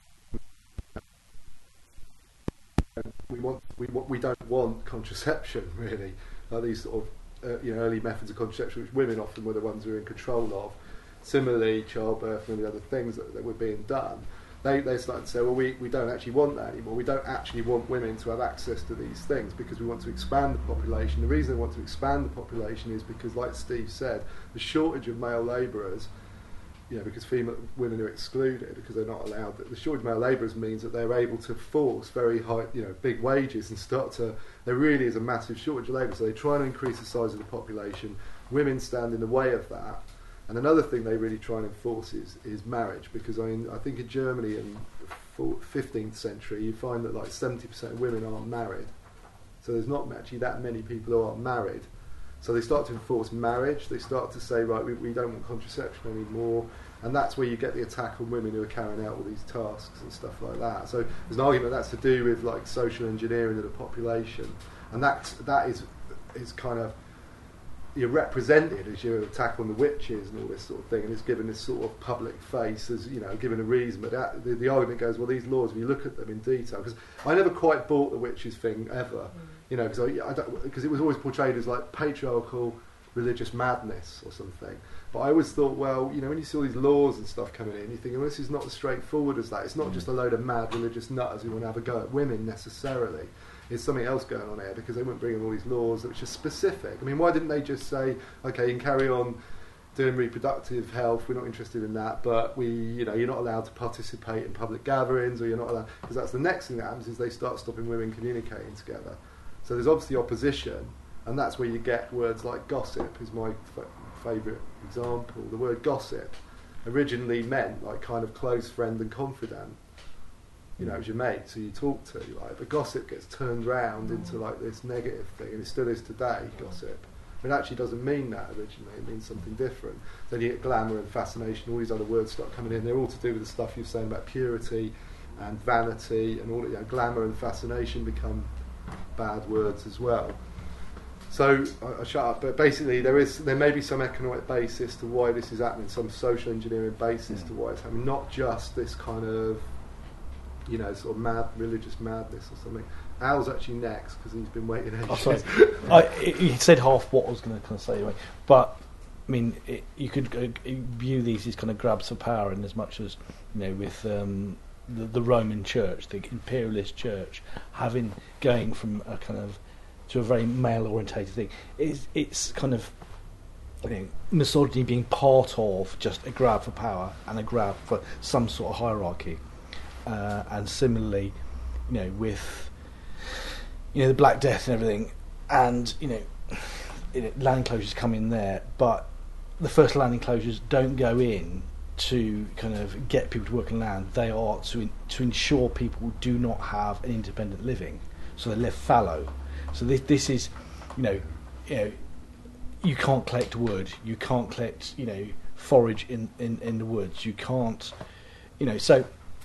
we want we want we don't want contraception really, like these sort of Uh, you know, early methods of contraception, which women often were the ones who were in control of. Similarly, childbirth and the other things that, that were being done, they they started to say, well, we, we don't actually want that anymore. We don't actually want women to have access to these things because we want to expand the population. The reason they want to expand the population is because, like Steve said, the shortage of male labourers, you know, because female women are excluded because they're not allowed. The shortage of male labourers means that they're able to force very high, you know, big wages and start to. There really is a massive shortage of labour, so they try and increase the size of the population. Women stand in the way of that, and another thing they really try and enforce is, is marriage. Because I mean, I think in Germany in the fifteenth century, you find that like seventy percent of women aren't married. So there's not actually that many people who aren't married. So they start to enforce marriage. They start to say, right, we, we don't want contraception anymore. And that's where you get the attack on women who are carrying out all these tasks and stuff like that. So there's an argument that's to do with like social engineering of the population. And that, that is, is kind of, you're represented as your attack on the witches and all this sort of thing. And it's given this sort of public face as, you know, given a reason. But that, the, the argument goes, well, these laws, if you look at them in detail, because I never quite bought the witches thing ever. Mm. You know, because I, I don't, because it was always portrayed as like patriarchal religious madness or something. But I always thought, well, you know, when you see all these laws and stuff coming in, you think, well, this is not as straightforward as that. It's not mm. just a load of mad religious nutters who want to have a go at women necessarily. There's something else going on here because they wouldn't bring in all these laws which are specific. I mean, why didn't they just say, okay, you can carry on doing reproductive health, we're not interested in that, but we, you know, you're not allowed to participate in public gatherings, or you're not allowed, because that's the next thing that happens is they start stopping women communicating together. So there's obviously opposition, and that's where you get words like gossip is my f- favourite example. The word gossip originally meant like kind of close friend and confidant. You know, it was your mate, so you talk to, like, but gossip gets turned round into like this negative thing, and it still is today, gossip. It actually doesn't mean that originally, it means something different. Then you get glamour and fascination, all these other words start coming in, they're all to do with the stuff you're saying about purity and vanity, and all, you know, glamour and fascination become bad words as well. So I, I shut up, but basically there is there may be some economic basis to why this is happening, some social engineering basis yeah. to why it's happening, not just this kind of, you know, sort of mad religious madness or something. Al's actually next because he's been waiting ages. Oh, sorry. I, he said half what I was going to kind of say anyway, but I mean, it, you could uh, view these as kind of grabs for power, in as much as, you know, with um, the, the Roman Church, the imperialist Church, having going from a kind of to a very male-orientated thing. It's, it's kind of, you know, misogyny being part of just a grab for power and a grab for some sort of hierarchy, uh, and similarly, you know, with, you know, the Black Death and everything, and, you know, you know, land closures come in there, but the first land enclosures don't go in to kind of get people to work on land. They are to in, to ensure people do not have an independent living, so they live fallow. So this this is, you know, you know, you can't collect wood, you can't collect, you know, forage in, in, in the woods, you can't, you know, so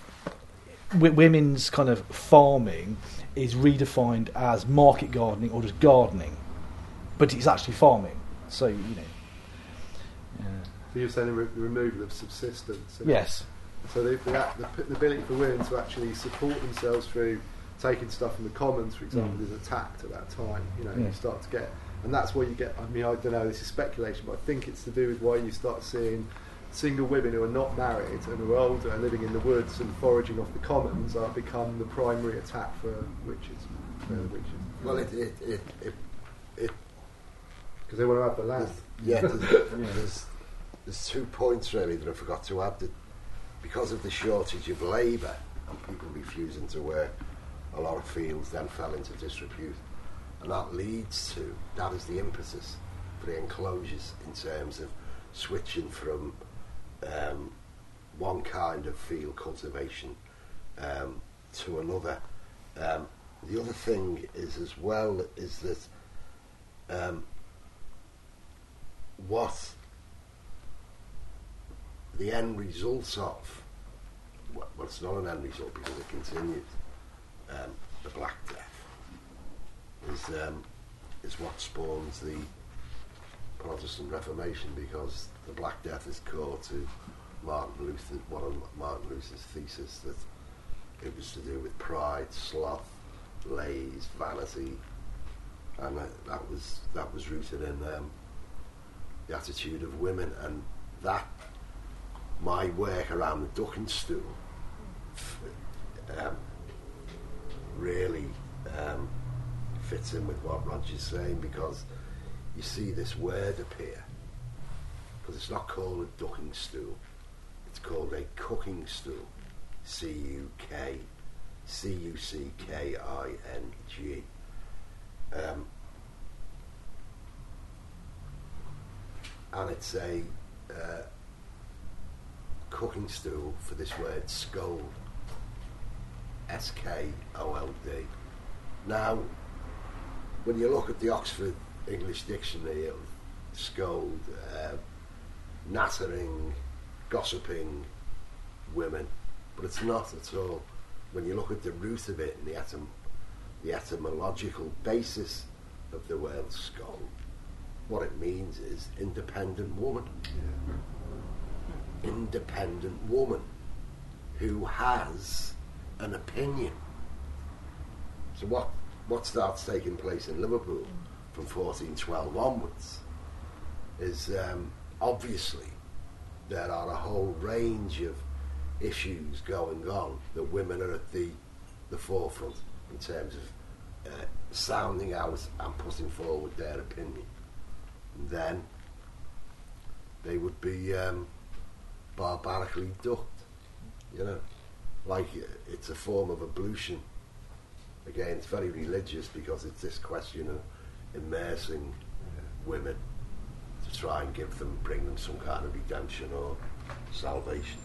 w- women's kind of farming is redefined as market gardening or just gardening, but it's actually farming. So, you know. Yeah. So you're saying the re- removal of subsistence. Yes. So the, the, the, the ability for women to actually support themselves through taking stuff from the commons, for example, Mm. is attacked at that time. You know, Yeah. you start to get, and that's where you get. I mean, I don't know. This is speculation, but I think it's to do with why you start seeing single women who are not married and who are older and living in the woods and foraging off the commons are become the primary attack for witches. For witches. Well, it it it it, it because they want to have the land. yeah. There's, there's there's two points really that I forgot to add. That because of the shortage of labour and people refusing to work, a lot of fields then fell into disrepute, and that leads to that is the impetus for the enclosures in terms of switching from um, one kind of field cultivation um, to another. Um, the other thing is as well is that um, what the end results of, well, it's not an end result because it continued, um, the Black Death is um, is what spawns the Protestant Reformation, because the Black Death is core to Martin Luther, one of Martin Luther's thesis, that it was to do with pride, sloth, laze, vanity, and that, that was that was rooted in um, the attitude of women, and that my work around the ducking stool um, really um, fits in with what Roger's saying, because you see this word appear, because it's not called a ducking stool, it's called a cooking stool. C U K C U C K I N G. Um, and it's a uh, cooking stool for this word scold. S K O L D. Now, when you look at the Oxford English Dictionary of scold, uh, nattering, gossiping women, but it's not at all. When you look at the root of it and the, etym- the etymological basis of the word scold, what it means is independent woman. Yeah. Independent woman who has an opinion. So what, what starts taking place in Liverpool from fourteen twelve onwards is um, obviously there are a whole range of issues going on that women are at the the forefront in terms of uh, sounding out and putting forward their opinion. And then they would be um, barbarically ducked, you know, like it's a form of ablution. Again, it's very religious because it's this question of immersing women to try and give them, bring them some kind of redemption or salvation.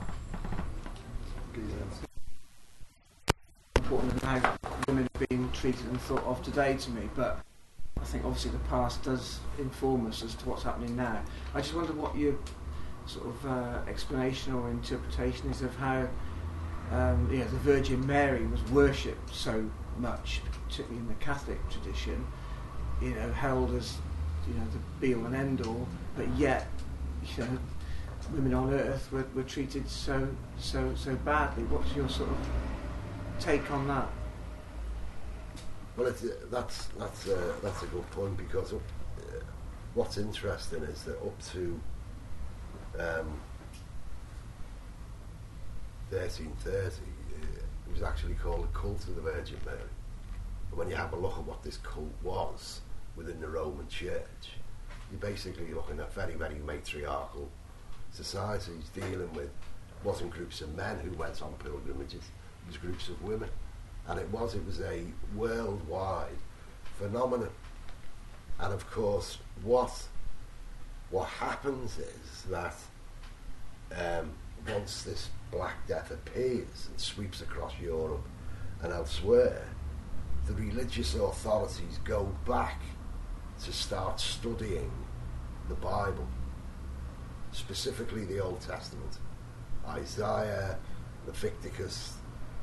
Important than how women are being treated and thought of today to me, but I think obviously the past does inform us as to what's happening now. I just wonder what your sort of uh, explanation or interpretation is of how um, you know, the Virgin Mary was worshipped so much, particularly in the Catholic tradition, you know, held as, you know, the be all and end all, but yet, you know, women on earth were, were treated so so so badly. What's your sort of take on that? Well, it's, uh, that's that's uh, that's a good point, because up, uh, what's interesting is that up to um, thirteen thirty, uh, it was actually called a cult of the Virgin Mary. And when you have a look at what this cult was within the Roman Church, you're basically looking at very, very matriarchal societies dealing with, wasn't groups of men who went on pilgrimages, it was groups of women. And it was, it was a worldwide phenomenon. And of course, what what happens is that um, once this Black Death appears and sweeps across Europe and elsewhere, the religious authorities go back to start studying the Bible, specifically the Old Testament, Isaiah, Leviticus,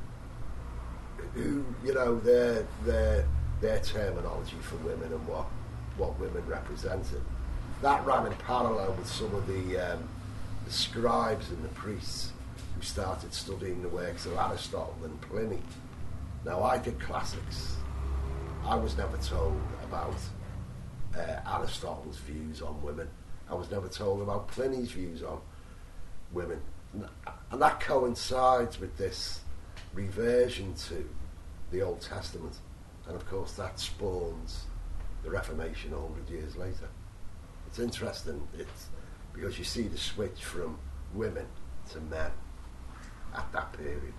who, you know, their their their terminology for women and what what women represented. That ran in parallel with some of the, um, the scribes and the priests who started studying the works of Aristotle and Pliny. Now, I did classics. I was never told about uh, Aristotle's views on women. I was never told about Pliny's views on women. And that coincides with this reversion to the Old Testament. And of course that spawns the Reformation a hundred years later. It's interesting, it's because you see the switch from women to men at that period.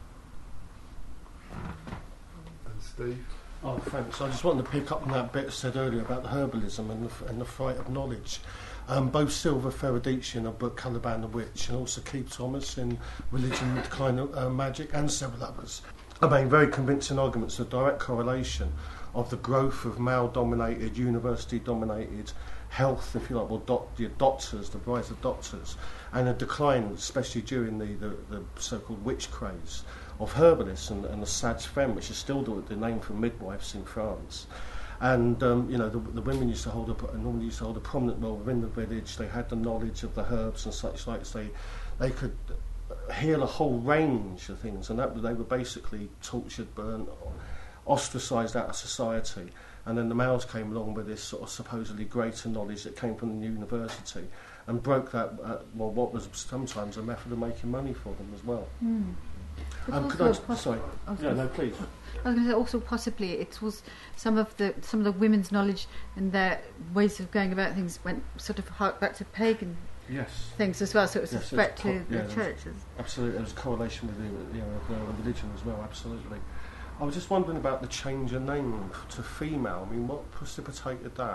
And Steve? Oh, thanks. I just wanted to pick up on that bit said earlier about the herbalism and the, and the fright of knowledge. Um, both Silva Ferradici in a book Caliban the Witch, and also Keith Thomas in Religion and the Decline of uh, Magic, and several others, are made very convincing arguments of direct correlation of the growth of male-dominated, university-dominated health, if you like, well, doc- the doctors, the rise of doctors, and a decline, especially during the, the, the so-called witch craze, of herbalists and, and the sages-femmes, which is still the, the name for midwives in France. And um, you know, the, the women used to hold a, normally used to hold a prominent role within the village. They had the knowledge of the herbs and such like. So they they could heal a whole range of things, and that they were basically tortured, burnt, ostracised out of society. And then the males came along with this sort of supposedly greater knowledge that came from the university, and broke that uh, well, what was sometimes a method of making money for them as well. Mm. Um, could I, poss- sorry, I yeah, no, please. I was going to say also possibly it was some of the some of the women's knowledge and their ways of going about things went sort of hark back to pagan Yes. things as well. So it was Yes, a threat it's to po- the yeah, churches. Absolutely, there was a correlation with the, you know, the religion as well. Absolutely. I was just wondering about the change of name to female. I mean, what precipitated that?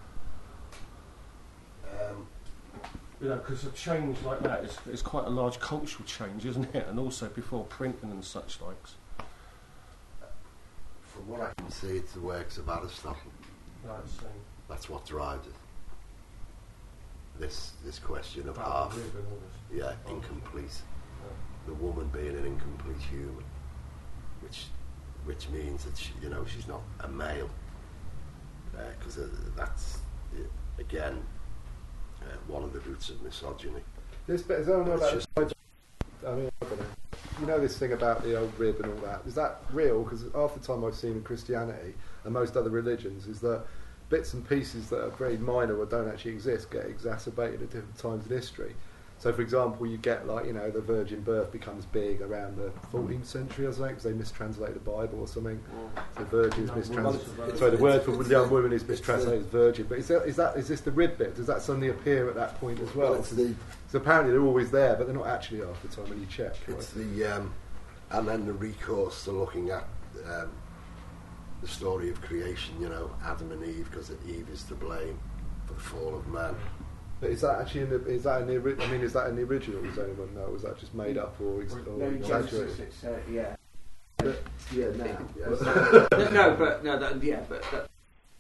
Um, You know, because a change like that is, is quite a large cultural change, isn't it? And also before printing and such likes. from what I can see, it's the works of Aristotle. Right, so That's what drives it. This this question of about half, the rib and all this. yeah, incomplete. Yeah. The woman being an incomplete human, which which means that she, you know, she's not a male, because uh, that's uh, again uh, one of the roots of misogyny. This bit, is I don't know It's about. just- I mean, I don't know. You know this thing about the old rib and all that. Is that real? Because half the time I've seen in Christianity and most other religions is that bits and pieces that are very minor or don't actually exist get exacerbated at different times in history. So, for example, you get like, you know, the virgin birth becomes big around the fourteenth century or something because they mistranslate the Bible or something. So virgin is mistranslated. Sorry, the word for young woman is mistranslated as virgin. But is that, is that is this the rib bit? Does that suddenly appear at that point as well? Well, it's the So apparently they're always there, but they're not actually half the time when you check. it's the um, and then the recourse to looking at um, the story of creation. You know, Adam and Eve, because Eve is to blame for the fall of man. But is that actually in the, is that in the ori- I mean, is that in the original? Does anyone know? Was that just made up or, ex- or No, exaggerated? Genesis, it's, uh, yeah. But, Yeah, now. no, no, but no, that, yeah, but that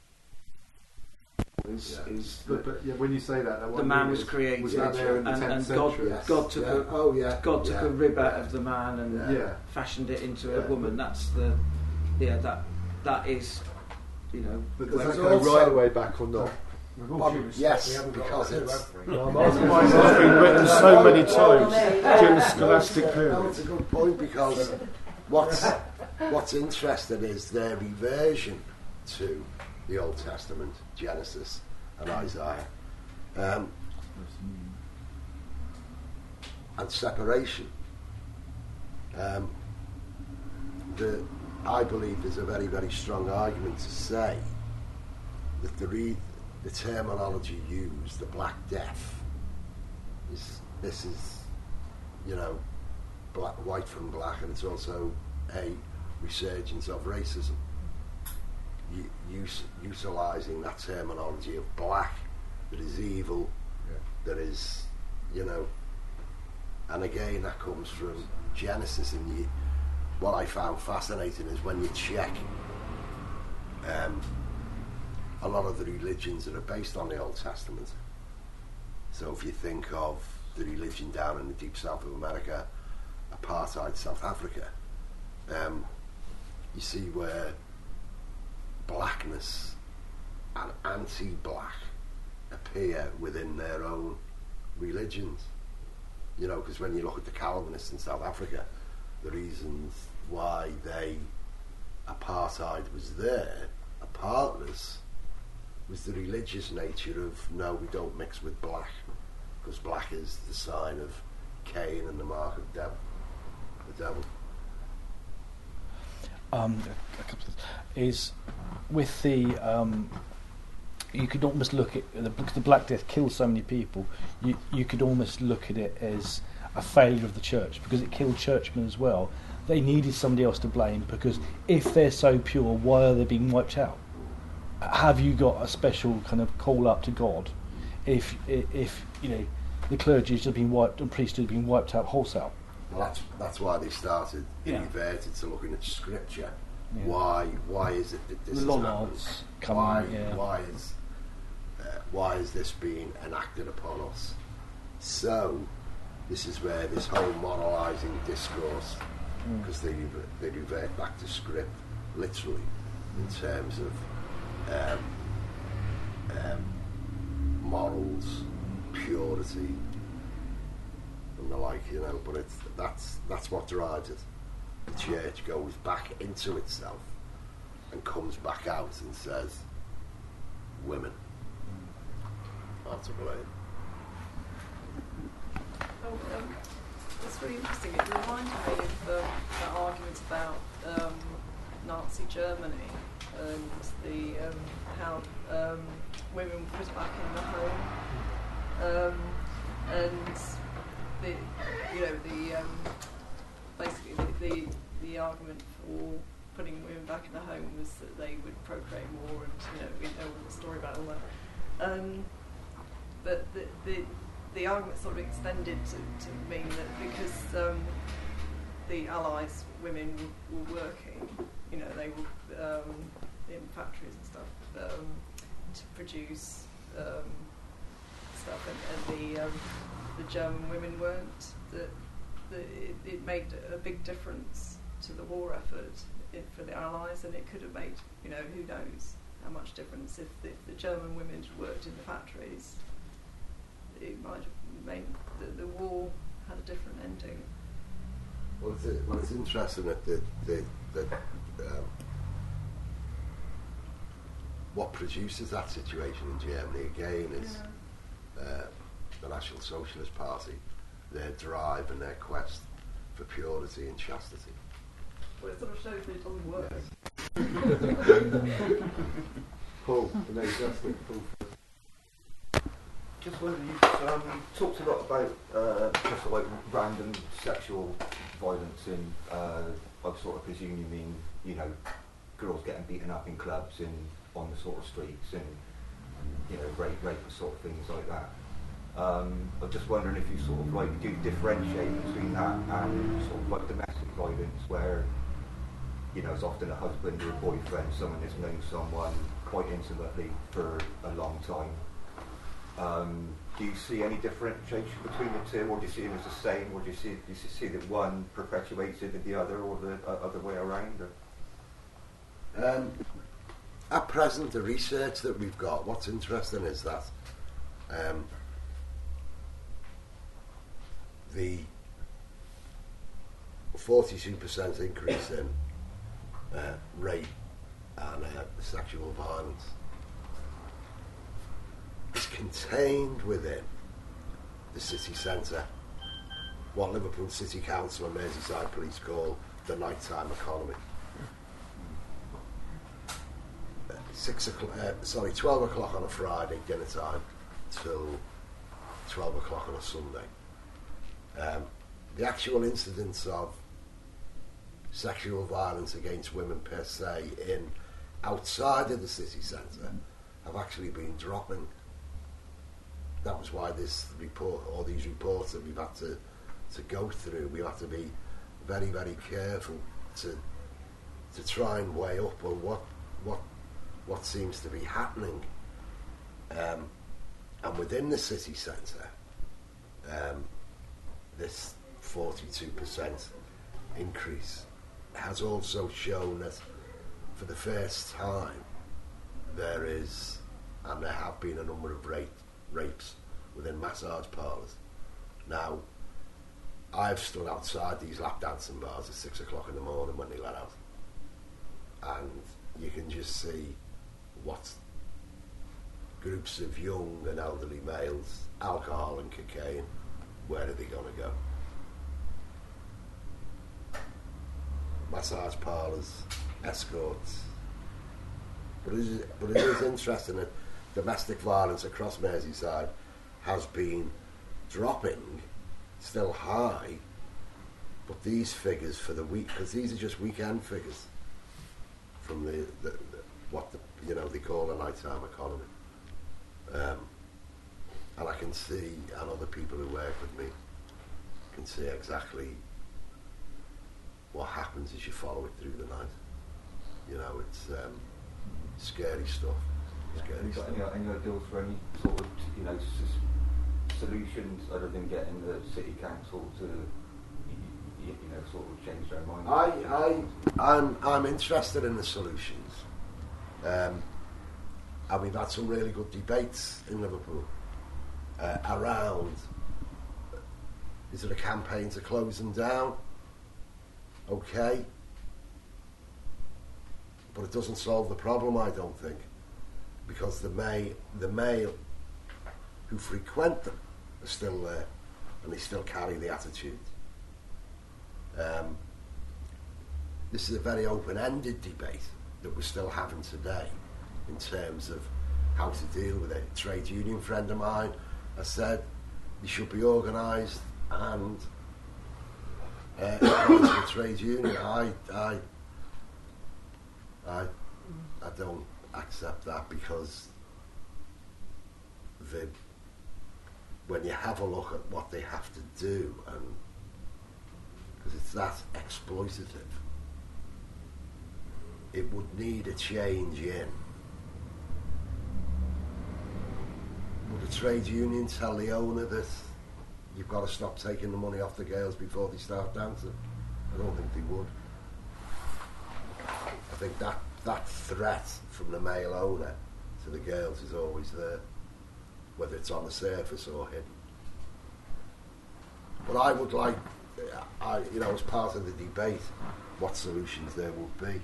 is, Yeah. is but, but yeah, when you say that, that the what man I mean was is- created, was that there in the and, tenth and century? God, Yes. God took Yeah. a Oh yeah. God took yeah. a rib out Yeah. of the man and Yeah. Yeah. fashioned it into Yeah. a woman. That's the yeah that that is, you know. But does that It's go also- right away back or not? Well, yes, because it's. No, I'm That's asking why myself. it's been written so many times during the scholastic No, period. it's a good point because what's what's interesting is their reversion to the Old Testament, Genesis and Isaiah, um, and separation. Um, the I believe there's a very very strong argument to say that the re- the terminology used, the Black Death, is this is, you know, black, white from black, and it's also a resurgence of racism. U- use, utilising that terminology of black, that is evil, Yeah. that is, you know, and again that comes from Genesis. And you, what I found fascinating is when you check um, a lot of the religions that are based on the Old Testament. So if you think of the religion down in the deep south of America, apartheid South Africa, um, you see where blackness and anti-black appear within their own religions. You know, because when you look at the Calvinists in South Africa, the reasons why they apartheid was there, apart was, was the religious nature of no, we don't mix with black, because black is the sign of Cain and the mark of devil, the devil. Um, a couple of is with the um, you could almost look at the, because the Black Death killed so many people. You you could almost look at it as a failure of the church because it killed churchmen as well. They needed somebody else to blame because if they're so pure, why are they being wiped out? Have you got a special kind of call up to God? If if you know the clergy has been wiped and priesthood has been wiped out wholesale. Well, that's that's why they started Yeah. reverted to looking at scripture. Yeah. Why why is it that this The is Lollards happening? come Why in, yeah. why is uh, why is this being enacted upon us? So this is where this whole moralising discourse, because they rever- they revert back to script literally in terms of um, um, morals, purity, and the like, you know. But it's that's that's what drives it. The church goes back into itself and comes back out and says, "Women are to blame." Oh, um, it's really interesting. It reminded me of um, that argument about um, Nazi Germany and the um, how um, women were put back in the home, um, and the you know the um, basically the, the the argument for putting women back in the home was that they would procreate more, and you know we know the story about all that. Um, but the the the argument sort of extended to, to mean that because um, the Allies women were, were working, you know, they were um, in factories and stuff um, to produce um, stuff, and, and the um, the German women weren't. That, that it, it made a big difference to the war effort in, for the Allies, and it could have made, you know, who knows how much difference if the, the German women had worked in the factories. It might have made the, the war had a different ending. Well, it's, well, it's interesting that the, the, the um, what produces that situation in Germany again is Yeah. uh, the National Socialist Party, their drive and their quest for purity and chastity. Well, it sort of shows that it doesn't work. Paul, the next question. Paul. Just wondering, you um, talked a lot about uh, just like random sexual violence in, uh, I sort of presume you mean, you know, girls getting beaten up in clubs and on the sort of streets and, you know, rape, rape and sort of things like that. Um, I'm just wondering if you sort of like do differentiate between that and sort of like domestic violence where, you know, it's often a husband or a boyfriend, someone that's known someone quite intimately for a long time. Um, do you see any differentiation between the two, or do you see them as the same, or do you see, do you see that one perpetuates it in the other, or the uh, other way around? Or? Um, at present, the research that we've got, what's interesting is that um, the forty-two percent increase in uh, rape and uh, sexual violence is contained within the city centre, what Liverpool City Council and Merseyside Police call the nighttime economy. Uh, six o'clock, uh, sorry, twelve o'clock on a Friday dinner time till twelve o'clock on a Sunday. Um, the actual incidents of sexual violence against women per se in outside of the city centre have actually been dropping. That was why this report, or these reports that we've had to, to go through, we have to be very, very careful to to try and weigh up on what what what seems to be happening. Um, and within the city centre, um, this forty-two percent increase has also shown that for the first time there is, and there have been a number of rape, rapes within massage parlours. Now, I've stood outside these lap dancing bars at six o'clock in the morning when they let out, and you can just see what groups of young and elderly males, alcohol and cocaine, where are they going to go? Massage parlours, escorts. But it is, but it is interesting that domestic violence across Merseyside has been dropping, still high, but these figures for the week, because these are just weekend figures from the, the, the what the, you know they call a nighttime economy, um, and I can see, and other people who work with me can see exactly what happens as you follow it through the night. You know, it's um, scary stuff. Scary Have you got stuff. any, any ideals for any sort of, you know, s- solutions other than getting the city council to, you, you know, sort of change their mind? I, I, I'm, I'm interested in the solutions. Um, and we've had some really good debates in Liverpool uh, around, is there a campaign to close them down? Okay. But it doesn't solve the problem, I don't think. Because the, may, the male who frequent them are still there, and they still carry the attitude. Um, this is a very open-ended debate that we're still having today in terms of how to deal with it. A trade union friend of mine has said they should be organised and uh, go to a trade union. I, I, I, I don't accept that, because the, when you have a look at what they have to do, and because it's that exploitative, it would need a change in. Would a trade union tell the owner that you've got to stop taking the money off the girls before they start dancing? I don't think they would. I think that, that threat from the male owner to the girls is always there, whether it's on the surface or hidden. But I would like, I, you know, as part of the debate, what solutions there would be.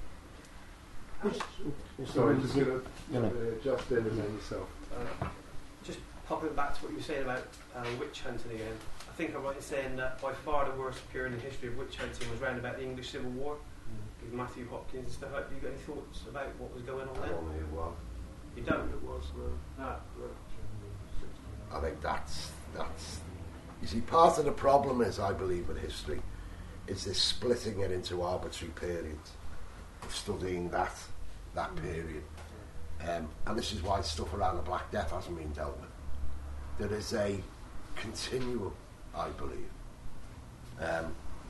Sorry, just going to No, no. uh, just in and then yourself. Uh, just popping back to what you were saying about uh, witch hunting again. I think I'm right in saying that by far the worst period in the history of witch hunting was round about the English Civil War, mm. with Matthew Hopkins and stuff. Have you got any thoughts about what was going on I there? don't know what. You don't? It was the No. I think that's that's. You see, part of the problem is, I believe, with history, is this splitting it into arbitrary periods of studying that that period, um, and this is why stuff around the Black Death hasn't been dealt with. There is a continuum, I believe. Um,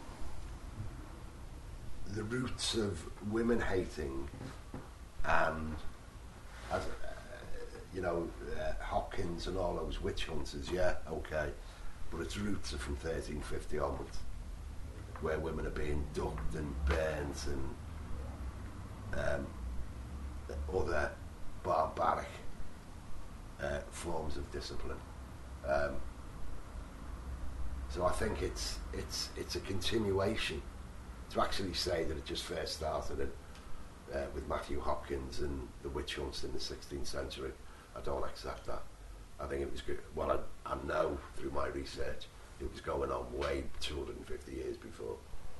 the roots of women hating and, as uh, you know, uh, Hopkins and all those witch hunters, yeah, okay, but its roots are from thirteen fifty onwards, where women are being ducked and burnt and um, other barbaric uh, forms of discipline. Um, so I think it's it's it's a continuation. To actually say that it just first started in, uh, with Matthew Hopkins and the witch hunts in the sixteenth century, I don't accept that. I think it was good. Well, I, I know through my research it was going on way two hundred fifty years before.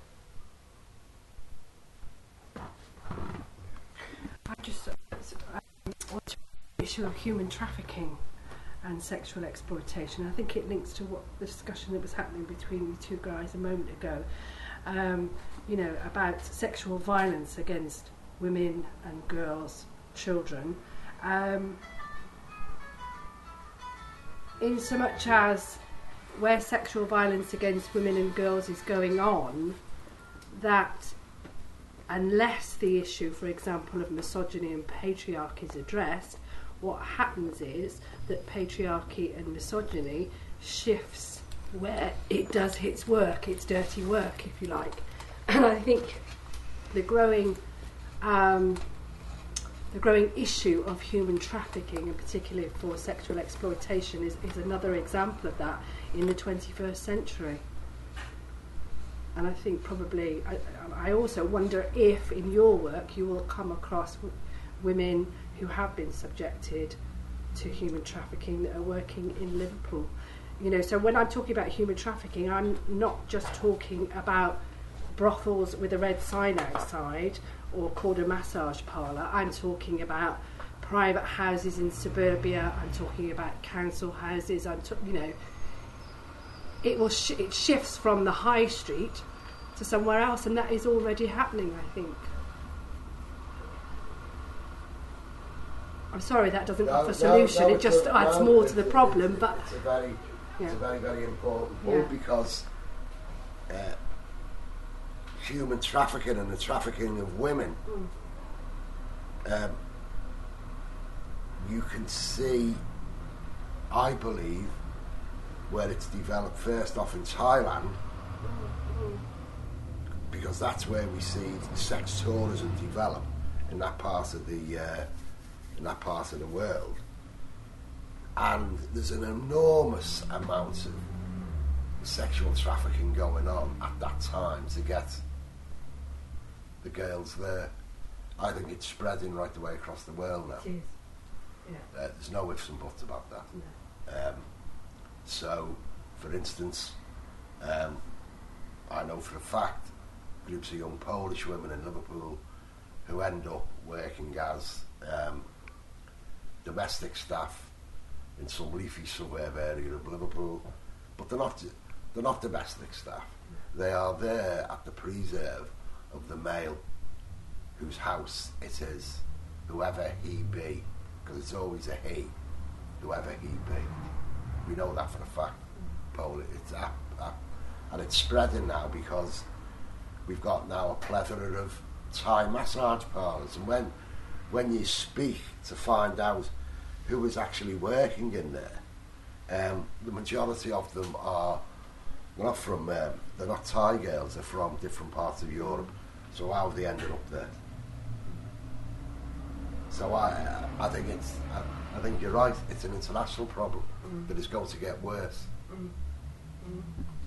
I just uh, want to the issue of human trafficking and sexual exploitation. I think it links to what the discussion that was happening between you two guys a moment ago. Um, you know, about sexual violence against women and girls, children. Um, in so much as where sexual violence against women and girls is going on, that unless the issue, for example, of misogyny and patriarchy is addressed, what happens is that patriarchy and misogyny shifts where it does its work, its dirty work, if you like. And I think the growing um, the growing issue of human trafficking, and particularly for sexual exploitation, is, is another example of that in the twenty-first century. And I think probably, I, I also wonder if in your work you will come across w- women who have been subjected to human trafficking that are working in Liverpool. You know, so when I'm talking about human trafficking, I'm not just talking about brothels with a red sign outside or called a massage parlour. I'm talking about private houses in suburbia. I'm talking about council houses. I'm, to, you know, it will sh- it shifts from the high street to somewhere else, and that is already happening, I think. I'm sorry that doesn't No, offer a no, solution. no, it it's just a- adds no, more it's to the a- problem. it's a- But it's a very, yeah. it's a very, very important point Yeah. because uh, human trafficking and the trafficking of women, Mm. um, you can see, I believe, where it's developed first off in Thailand, because that's where we see sex tourism develop in that part of the uh, in that part of the world, and there's an enormous amount of sexual trafficking going on at that time to get the girls there. I think it's spreading right the way across the world now. It is. Yeah. Uh, there's no ifs and buts about that. No. Um, so, for instance, um, I know for a fact groups of young Polish women in Liverpool who end up working as um, domestic staff in some leafy suburb area of Liverpool, but they're not they're not domestic staff. They are there at the preserve of the male whose house it is, whoever he be, because it's always a he, whoever he be. We know that for a fact. Paul, it's up, up, and it's spreading now because we've got now a plethora of Thai massage parlours, and when when you speak to find out who is actually working in there, um, the majority of them are they're not from um, they're not Thai girls, they're from different parts of Europe. So how have they ended up there? So I I think it's I, I think you're right. It's an international problem mm. that is going to get worse. Mm. Mm.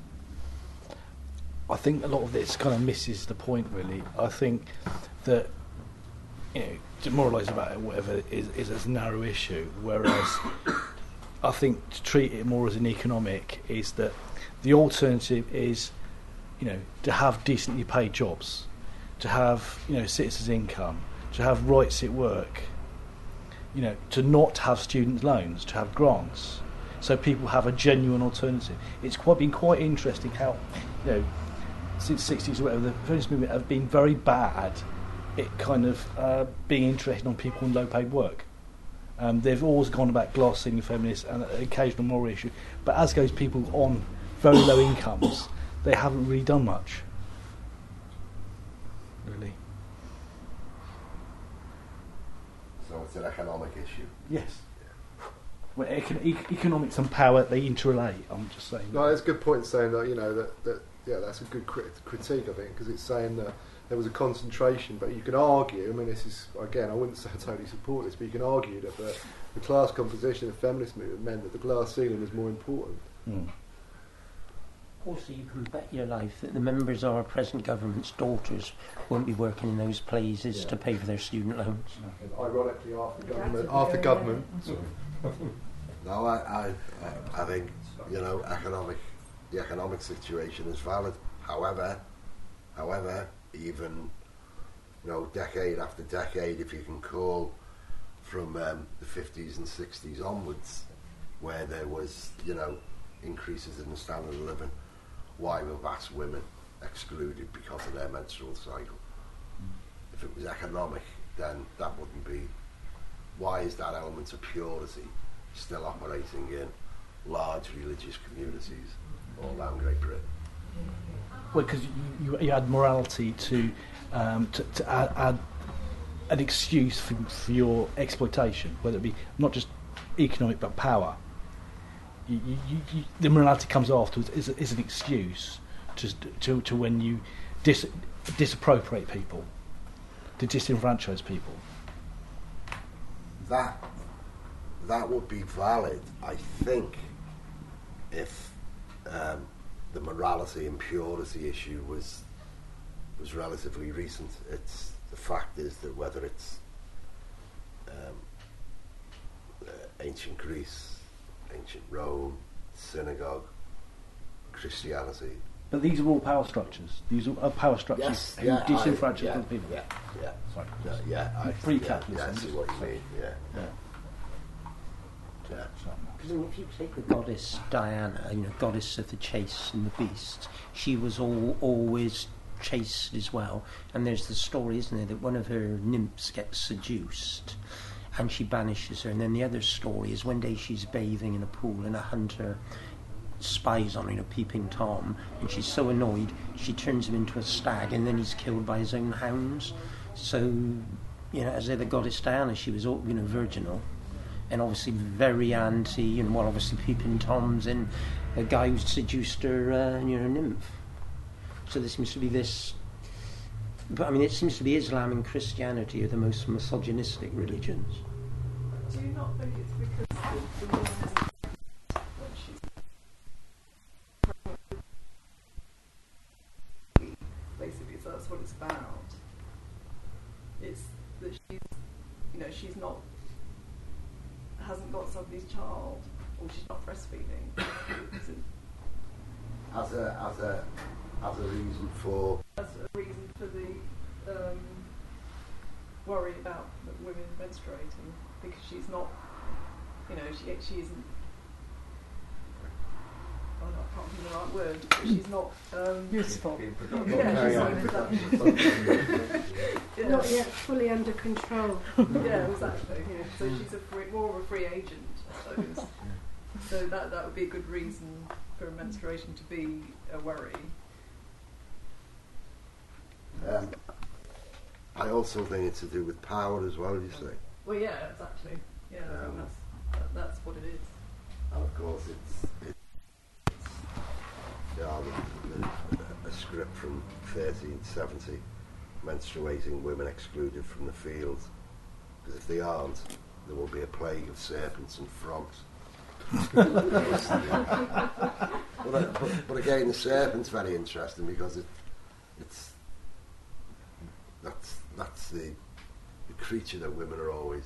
I think a lot of this kind of misses the point, really. I think that, you know, demoralise about it, whatever, is, is a narrow issue, whereas I think to treat it more as an economic is that the alternative is, you know, to have decently paid jobs, to have, you know, citizens' income, to have rights at work, you know, to not have student loans, to have grants, so people have a genuine alternative. It's quite been quite interesting how, you know, since the sixties or whatever, the feminist movement have been very bad at kind of uh, being interested on people in low-paid work. Um, they've always gone about glass ceiling feminists and an occasional moral issue, but as goes people on very low incomes, they haven't really done much. Really. So it's an economic issue. Yes. Well, econ- e- economics and power, they interrelate, I'm just saying. No, it's a good point saying that, you know, that, that yeah, that's a good crit- critique, I think, because it's saying that there was a concentration, but you can argue, I mean, this is, again, I wouldn't say I totally support this, but you can argue that the, the class composition of the feminist movement meant that the glass ceiling was more important. Mm. Also, you can bet your life that the members of our present government's daughters won't be working in those places Yeah. to pay for their student loans. Ironically, after government, after government. No, I, I, I think, you know, economic, the economic situation is valid. However, however, even, you know, decade after decade, if you can call from um, the fifties and sixties onwards, where there was, you know, increases in the standard of living, why were vast women excluded because of their menstrual cycle? If it was economic, then that wouldn't be. Why is that element of purity still operating in large religious communities all around Great Britain? Well, because you, you, you add morality to um, to, to add, add an excuse for, for your exploitation, whether it be not just economic but power. You, you, you, the morality comes afterwards is, is an excuse to, to to when you dis, disappropriate people, to disenfranchise people. That that would be valid, I think, if um, the morality and purity issue was was relatively recent. It's the fact is that whether it's um, uh, ancient Greece, ancient Rome, synagogue, Christianity. But these are all power structures. These are uh, power structures Yes, who yeah, disenfranchise I- yeah, other people. Yeah, yeah, Sorry. yeah, yeah. I, Pre-capitalism. Yeah, yeah, I see what you mean. Yeah, Yeah. yeah. Because I mean, if you take the goddess Diana, you know, goddess of the chase and the beast, she was all, always chaste as well. And there's the story, isn't there, that one of her nymphs gets seduced and she banishes her. And then the other story is one day she's bathing in a pool and a hunter spies on her, you know, peeping Tom, and she's so annoyed she turns him into a stag, and then he's killed by his own hounds. So, you know, as the goddess Diana, she was all, you know, virginal, and obviously very anti, you know, well, obviously peeping Tom's and a guy who seduced her, uh, you know, nymph. So there seems to be this, but I mean, it seems to be Islam and Christianity are the most misogynistic religions. Do you not think it's because the, the woman isn't when she's basically, so that's what it's about. It's that she's, you know, she's not, hasn't got somebody's child, or she's not breastfeeding. So As a as a as a reason for that's a reason for the um, worry about the women menstruating, because she's not, you know, she she isn't. Oh, no, I can't think of the right word. But she's not um, useful. Yeah, she's not, yeah. Not yet fully under control. Yeah, exactly. Yeah. So she's a free, more of a free agent, I suppose. So that that would be a good reason for menstruation to be a worry. Um, I also think it's to do with power as well, you see. Well, yeah, exactly. Yeah, I think Um, that's that, that's what it is. And of course, it's, it's yeah, the, the, a script from thirteen seventy, menstruating women excluded from the fields, because if they aren't, there will be a plague of serpents and frogs. but, but, but again, the serpent's very interesting because it, it's that's that's the the creature that women are always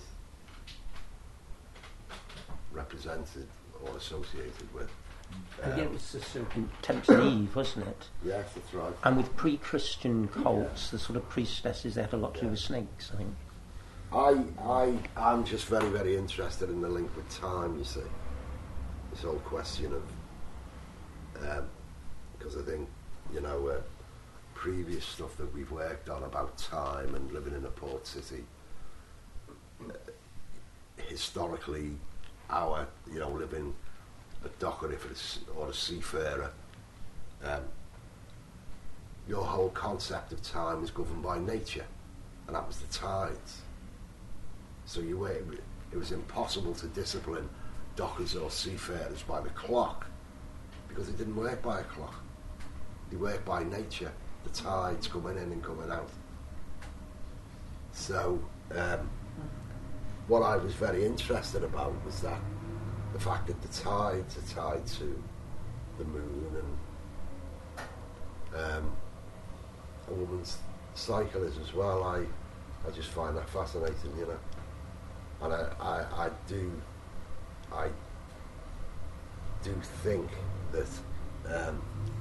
represented or associated with. But Um, yeah, it was the serpent tempted Eve, wasn't it? yes, that's right. And with pre-Christian cults, the sort of priestesses, they had a lot to do with snakes, I think. I, I, I'm just very, very interested in the link with time, you see. This whole question of, because I think, you know, uh, previous stuff that we've worked on about time and living in a port city, uh, historically, our, you know, living a docker if it's, or a seafarer, um, your whole concept of time is governed by nature, and that was the tides. So you were, it was impossible to discipline dockers or seafarers by the clock, because it didn't work by a clock. They worked by nature, the tides coming in and coming out. So um, what I was very interested about was that the fact that the tides are tied to the moon, and um, a woman's cycle is as well. I, I just find that fascinating, you know. And I, I, I do, I do think that um,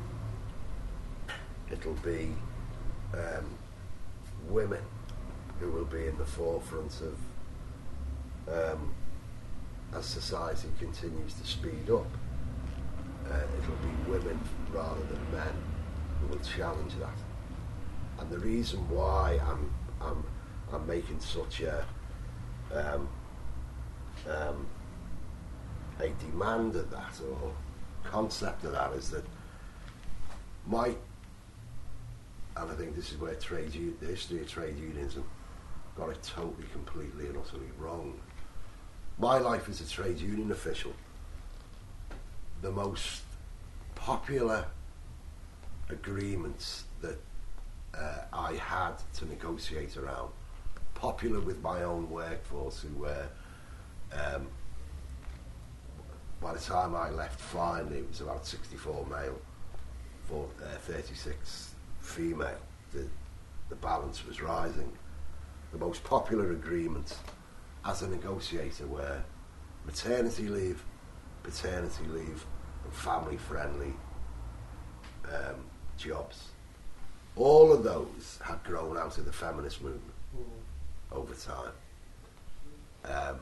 it'll be um, women who will be in the forefront of, um, as society continues to speed up, uh, it'll be women rather than men who will challenge that. And the reason why I'm, I'm, I'm making such a Um, um, a demand of that or concept of that is that my, and I think this is where trade u- the history of trade unionism got it totally, completely and utterly wrong. My life as a trade union official, the most popular agreements that uh, I had to negotiate around, popular with my own workforce, who were, um, by the time I left finally, it was about sixty-four male, for uh, thirty-six female, the, the balance was rising. The most popular agreements as a negotiator were maternity leave, paternity leave, and family-friendly um, jobs. All of those had grown out of the feminist movement mm. over time. Um,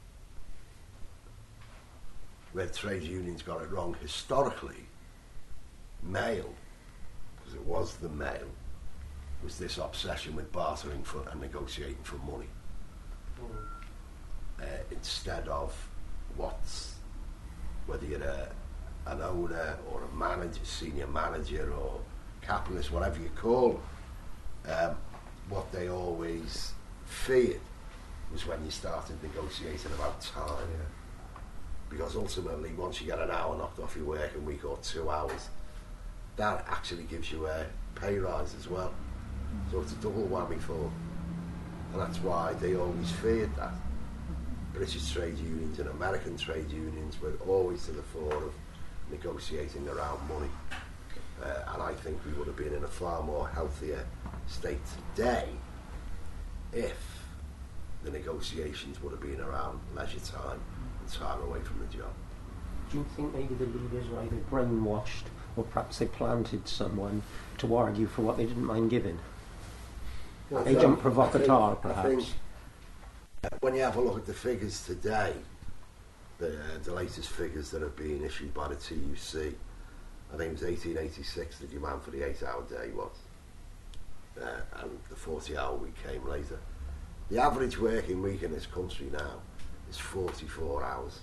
where trade unions got it wrong historically, male, because it was the male, was this obsession with bartering for and negotiating for money mm. uh, instead of what's, whether you're a, an owner or a manager, senior manager or capitalist, whatever you call them, um, what they always feared was when you started negotiating about time. Yeah. Because ultimately, once you get an hour knocked off your working week or two hours, that actually gives you a pay rise as well. So it's a double whammy for them. And that's why they always feared that. British trade unions and American trade unions were always to the fore of negotiating around money. Uh, and I think we would have been in a far more healthier state today if the negotiations would have been around leisure time and time away from the job. Do you think maybe the leaders were either brainwashed or perhaps they planted someone to argue for what they didn't mind giving? I Agent think, provocateur, I think, perhaps. I think when you have a look at the figures today, the, uh, the latest figures that have been issued by the T U C, I think it was eighteen eighty-six the demand for the eight-hour day was, uh, and the forty-hour week came later. The average working week in this country now is forty-four hours.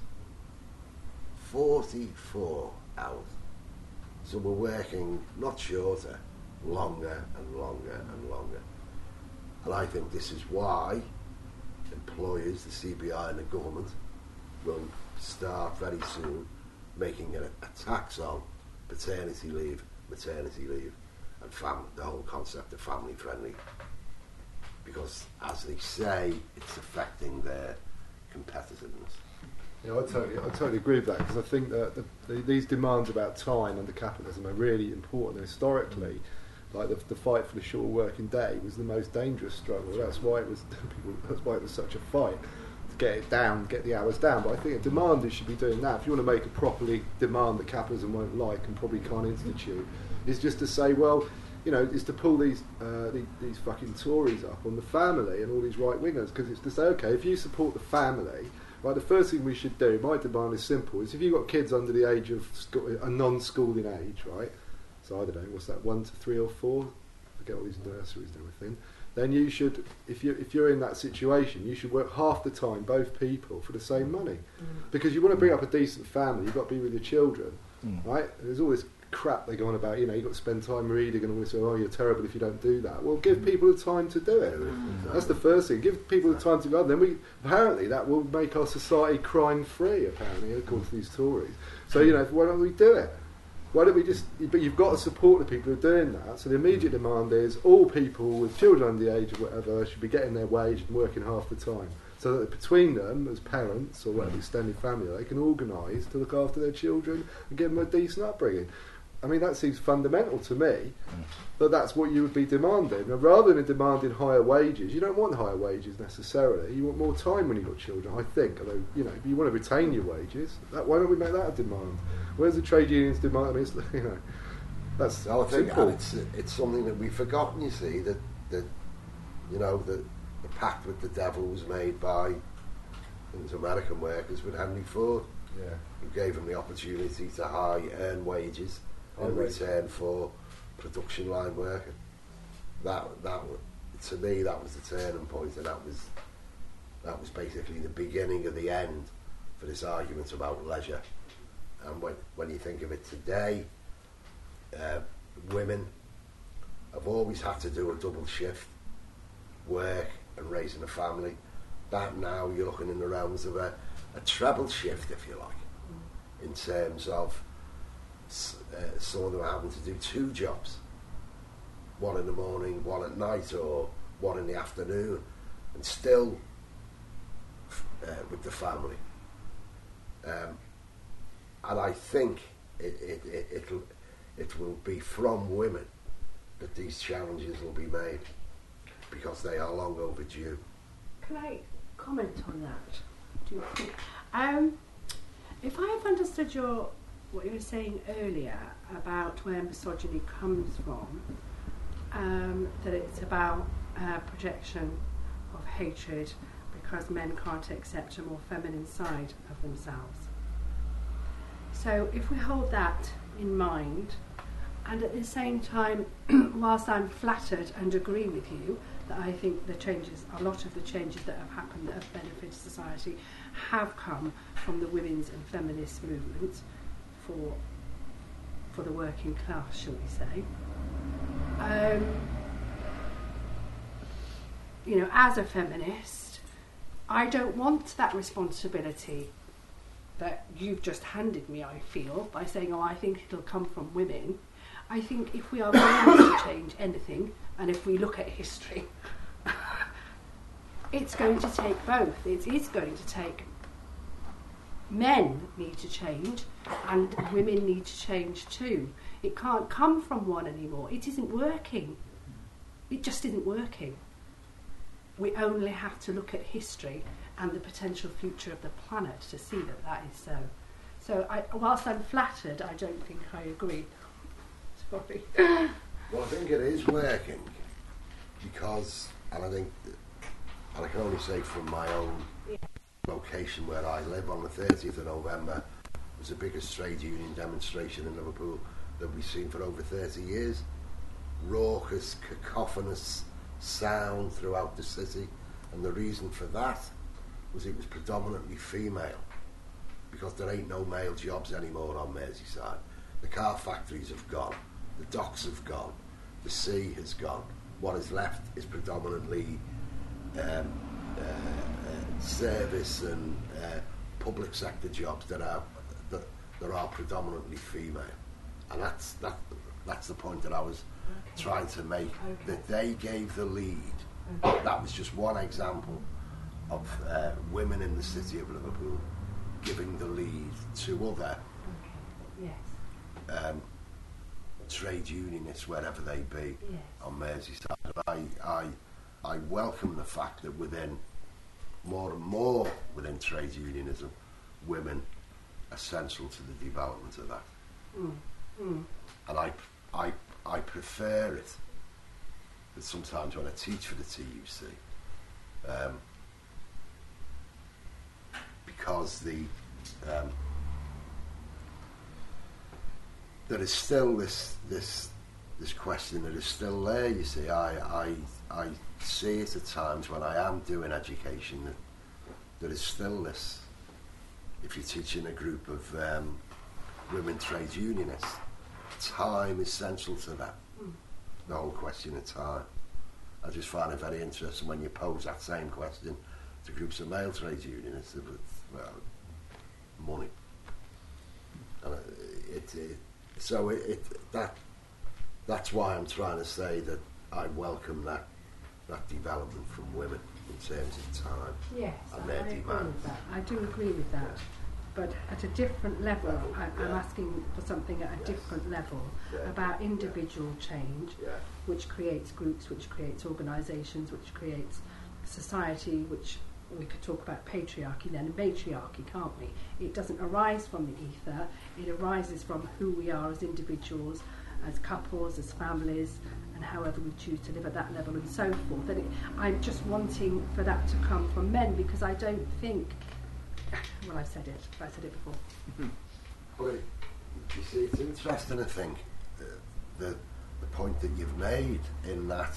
forty-four hours. So we're working not shorter, longer and longer and longer. And I think this is why employers, the C B I and the government will start very soon making a, a tax on paternity leave, maternity leave, and fam- the whole concept of family friendly. Because, as they say, it's affecting their competitiveness. Yeah, I totally, I totally agree with that, because I think that the, the, these demands about time under capitalism are really important. And historically, like the, the fight for the short working day was the most dangerous struggle. That's why it was. People, that's why it was such a fight to get it down, get the hours down. But I think a demander should be doing that. If you want to make a properly demand that capitalism won't like and probably can't institute, is just to say, well, you know, is to pull these, uh, these these fucking Tories up on the family and all these right wingers, because it's to say, okay, if you support the family. Right, the first thing we should do, my demand is simple, is if you've got kids under the age of school, a non-schooling age, right, so I don't know, what's that, one to three or four, I forget all these nurseries and everything, then you should, if, you, if you're in that situation, you should work half the time, both people, for the same money. Mm. Because you want to bring up a decent family, you've got to be with your children, mm. right? And there's all this crap they go on about, you know, you've got to spend time reading and all this, oh, you're terrible if you don't do that. Well, give people the time to do it. Mm. That's the first thing. Give people the time to go. Then we, apparently, that will make our society crime-free, apparently, according to these Tories. So, you know, why don't we do it? Why don't we just... But you've got to support the people who are doing that. So the immediate demand is all people with children under the age of whatever should be getting their wage and working half the time. So that between them, as parents or whatever extended family, they can organise to look after their children and give them a decent upbringing. I mean, that seems fundamental to me, mm. but that's what you would be demanding. Now, rather than demanding higher wages, you don't want higher wages necessarily. You want more time when you've got children, I think. Although, you know, you want to retain your wages. That, why don't we make that a demand? Where's the trade unions demand? I mean, it's, you know, that's well, I think simple. And it's, it's something that we've forgotten, you see, that, that you know, the, the pact with the devil was made by it was American workers with Henry Ford, yeah. who gave them the opportunity to high earn wages in return for production line working. That that to me that was the turning point, and that was that was basically the beginning of the end for this argument about leisure. And when when you think of it today, uh, women have always had to do a double shift, work and raising a family. That now you're looking in the realms of a, a treble shift, if you like, in terms of Uh, some of them are having to do two jobs, one in the morning, one at night, or one in the afternoon, and still uh, with the family. Um, and I think it, it, it, it'll it will be from women that these challenges will be made, because they are long overdue. Can I comment on that? Do you think? Um, if I have understood your what you were saying earlier about where misogyny comes from, um, that it's about uh, projection of hatred because men can't accept a more feminine side of themselves. So if we hold that in mind, and at the same time, whilst I'm flattered and agree with you that I think the changes, a lot of the changes that have happened that have benefited society have come from the women's and feminist movement for for the working class, shall we say. Um, you know, as a feminist, I don't want that responsibility that you've just handed me, I feel, by saying, oh, I think it'll come from women. I think if we are willing to change anything, and if we look at history, it's going to take both. It is going to take men need to change and women need to change too. It can't come from one anymore. It isn't working. It just isn't working. We only have to look at history and the potential future of the planet to see that that is so. So I, whilst I'm flattered, I don't think I agree. Sorry. Well, I think it is working because, and I think, and I can only say from my own yeah. location where I live, on the thirtieth of November was the biggest trade union demonstration in Liverpool that we've seen for over thirty years. Raucous, cacophonous sound throughout the city, and the reason for that was it was predominantly female, because there ain't no male jobs anymore on Merseyside. The car factories have gone, the docks have gone, the sea has gone. What is left is predominantly um, uh, uh, service and uh, public sector jobs that are that, that are predominantly female, and that's that. That's the point that I was okay. trying to make. Okay. That they gave the lead. Okay. That was just one example of uh, women in the city of Liverpool giving the lead to other okay. yes. um, trade unionists, wherever they be, yes. on Merseyside. I, I, I welcome the fact that within more and more within trade unionism, women are central to the development of that. Mm. Mm. And I, I, I prefer it. But sometimes when I teach for the T U C, um, because the um, there is still this this this question that is still there. You see, I I I see it at times when I am doing education that there is still this. If you're teaching a group of um, women trade unionists, time is central to that. Mm. The whole question of time. I just find it very interesting when you pose that same question to groups of male trade unionists with, well, money. And it, it, so it, it that that's why I'm trying to say that I welcome that that development from women in terms of time yes, and their I agree demand. with that. I do agree with that. But at a different level, I, I'm yeah. asking for something at a yes. different level yeah. about individual yeah. change, yeah. which creates groups, which creates organisations, which creates society, which we could talk about patriarchy then, and matriarchy, can't we? It doesn't arise from the ether, it arises from who we are as individuals, as couples, as families, and however we choose to live at that level and so forth. And it, I'm just wanting for that to come from men, because I don't think... Well, I've said it. I said it before. Mm-hmm. Well, you see, it's interesting, I think, uh, the the point that you've made in that,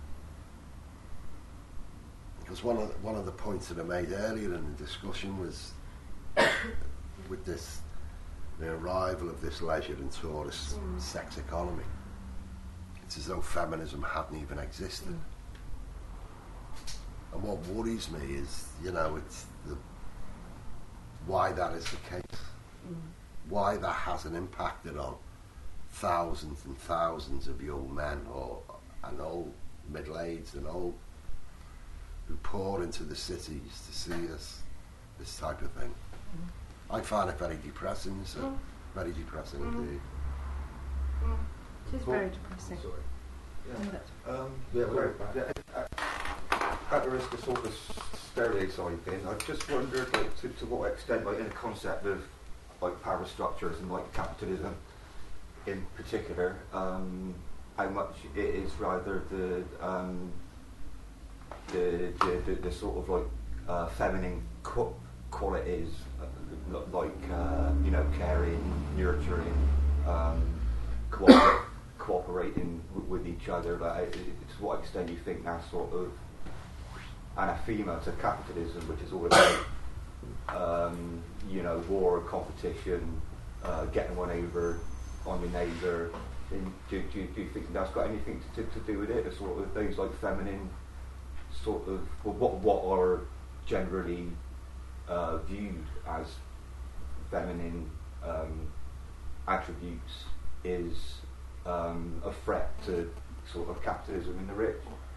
because one of the, one of the points that I made earlier in the discussion was with this the arrival of this leisure and tourist mm. sex economy. It's as though feminism hadn't even existed. Mm. And what worries me is, you know, it's the why that is the case, mm. why that hasn't impacted on thousands and thousands of young men or and old, middle-aged and old, who pour into the cities to see this this type of thing. Mm. I find it very depressing, so mm. very depressing mm. indeed. Mm. It is Cool. very depressing. Sorry. Yeah, Yeah. that's- Um, Yeah, well, very bad. yeah, at, at the risk of sort of stereotyping, I just wondered, like, to, to what extent, like, in the concept of like power structures and like capitalism in particular, um, how much it is rather the um, the, the, the the sort of like uh, feminine qu- qualities, uh, like uh, you know, caring, nurturing, um, cooper- cooperating w- with each other. Like, to what extent you think that's sort of anathema to capitalism, which is all about um, you know, war, competition, uh, getting one over on your neighbour. And do, do, do you think that's got anything to, to do with it? The sort of those like feminine sort of, well, what what are generally uh, viewed as feminine um, attributes is um, a threat to sort of capitalism in the rich.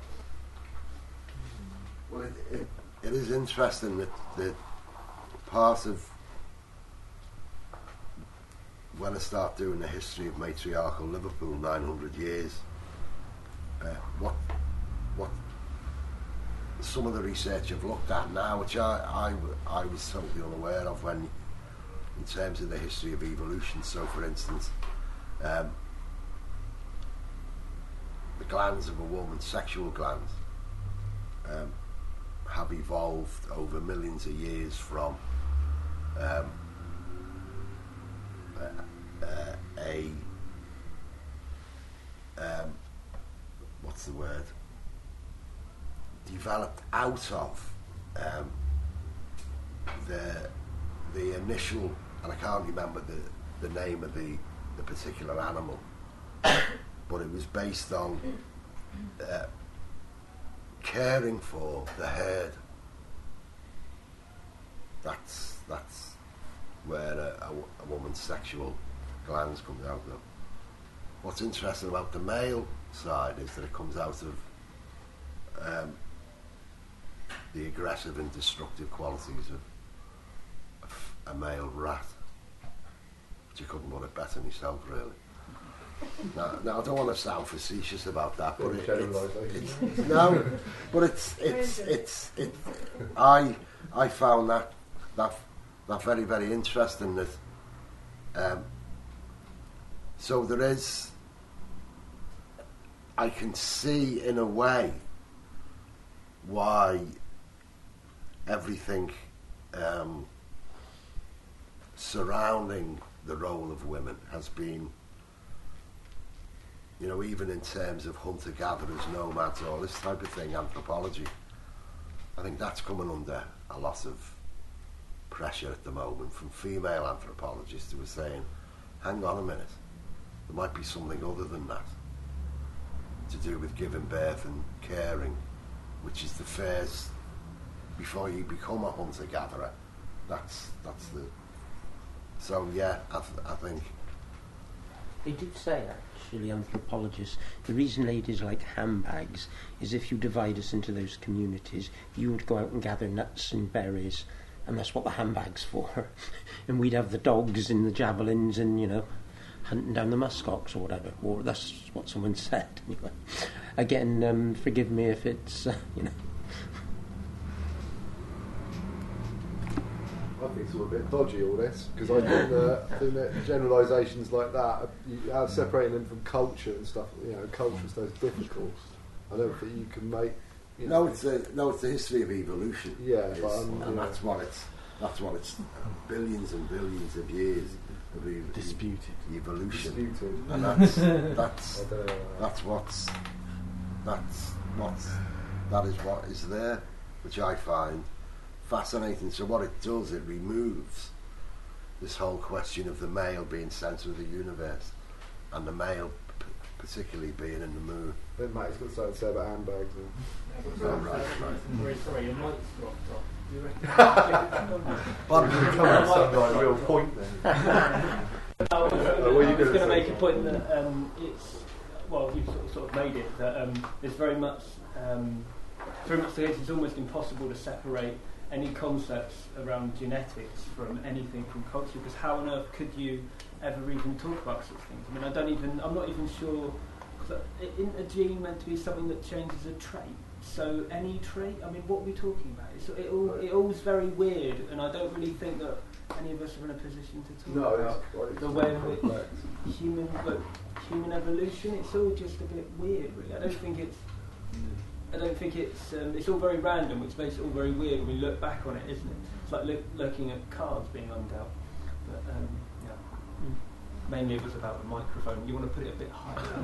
Well, it, it, it is interesting that, that part of when I start doing the history of matriarchal Liverpool, nine hundred years, uh, what what some of the research I've looked at now, which I, I, w- I was totally unaware of when, in terms of the history of evolution. So, for instance, um, the glands of a woman, sexual glands, um, have evolved over millions of years from um, uh, uh, a um, what's the word? Developed out of um, the the initial, and I can't remember the, the name of the, the particular animal, but it was based on uh, caring for the herd. That's that's where a, a, a woman's sexual glands comes out of. What's interesting about the male side is that it comes out of um, the aggressive and destructive qualities of, of a male rat. But you couldn't put it better myself, really. Now, now I don't want to sound facetious about that, but it, it's, it's no, but it's it's it's it. I I found that that that very very interesting. That um, so there is. I can see in a way why everything um, surrounding the role of women has been, you know, even in terms of hunter-gatherers, nomads, all this type of thing, anthropology. I think that's coming under a lot of pressure at the moment from female anthropologists who are saying, hang on a minute, there might be something other than that to do with giving birth and caring, which is the first, before you become a hunter-gatherer. That's that's the. So yeah, I, th- I think. They do say, actually, anthropologists, the reason ladies like handbags is if you divide us into those communities, you would go out and gather nuts and berries, and that's what the handbag's for. And we'd have the dogs and the javelins and, you know, hunting down the muskox or whatever. Or that's what someone said, anyway. Again, um, forgive me if it's, uh, you know. I think it's all a bit dodgy, all this, because I think that, I think that generalisations like that, you are separating them from culture and stuff. You know, culture is so difficult. I don't think you can make. You No, know, it's a no, it's the history of evolution. Yeah, It's- but, um, and yeah. that's what it's that's what it's billions and billions of years of e- Disputed. evolution, Disputed. and that's that's I don't know. that's what's that's what's that is what is there, which I find fascinating. So what it does, it removes this whole question of the male being centre of the universe, and the male p- particularly being in the moon. Then Matt's got something to say about handbags. And Oh, right, right. Very sorry, your mic's dropped off. Do you reckon? But you come at some like real point then. I was, Uh, what are you I was gonna going to say? make a point that um, it's, well, you've sort of, sort of made it, that um, there's very much, um, very much the case it's almost impossible to separate any concepts around genetics from anything from culture, because how on earth could you ever even talk about such things? I mean, I don't even, I'm not even sure, because isn't a gene meant to be something that changes a trait? So any trait, I mean, what are we talking about? It's, it all it all's very weird, and I don't really think that any of us are in a position to talk No, about it's quite the way in complex. which human like, human evolution. It's all just a bit weird, really. I don't think it's. I don't think it's. Um, it's all very random, which makes it all very weird when we look back on it, isn't it? It's like look, looking at cards being undealt. But um, yeah. Mm. Mainly it was about the microphone. You want to put it a bit higher?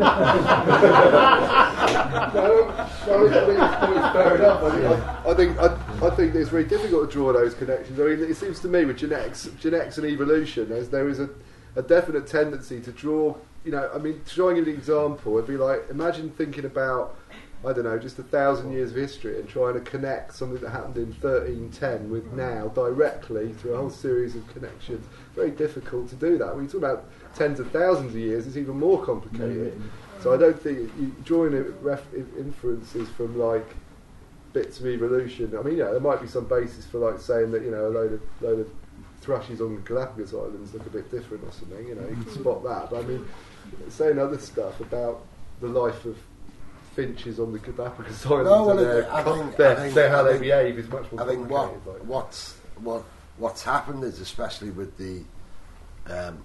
no, no, I think it's, it's fair enough. I think, I, I, think I, I think it's very difficult to draw those connections. I mean, it seems to me with genetics, genetics and evolution, there's, there is a, a definite tendency to draw. You know, I mean, showing you an example, it'd be like imagine thinking about, I don't know, just a thousand years of history and trying to connect something that happened in thirteen ten with now directly through a whole series of connections. Very difficult to do that. When you talk about tens of thousands of years, it's even more complicated. Mm-hmm. So I don't think you, drawing ref, inferences from like bits of evolution. I mean, yeah, there might be some basis for like saying that, you know, a load of load of thrushes on the Galapagos Islands look a bit different or something. You know, you can spot that. But I mean, saying other stuff about the life of finches on the Galapagos Islands No, well, and their, I think, their, I think, their how I they think, behave is much more I think complicated. what, like. what's, what, what's happened is, especially with the um,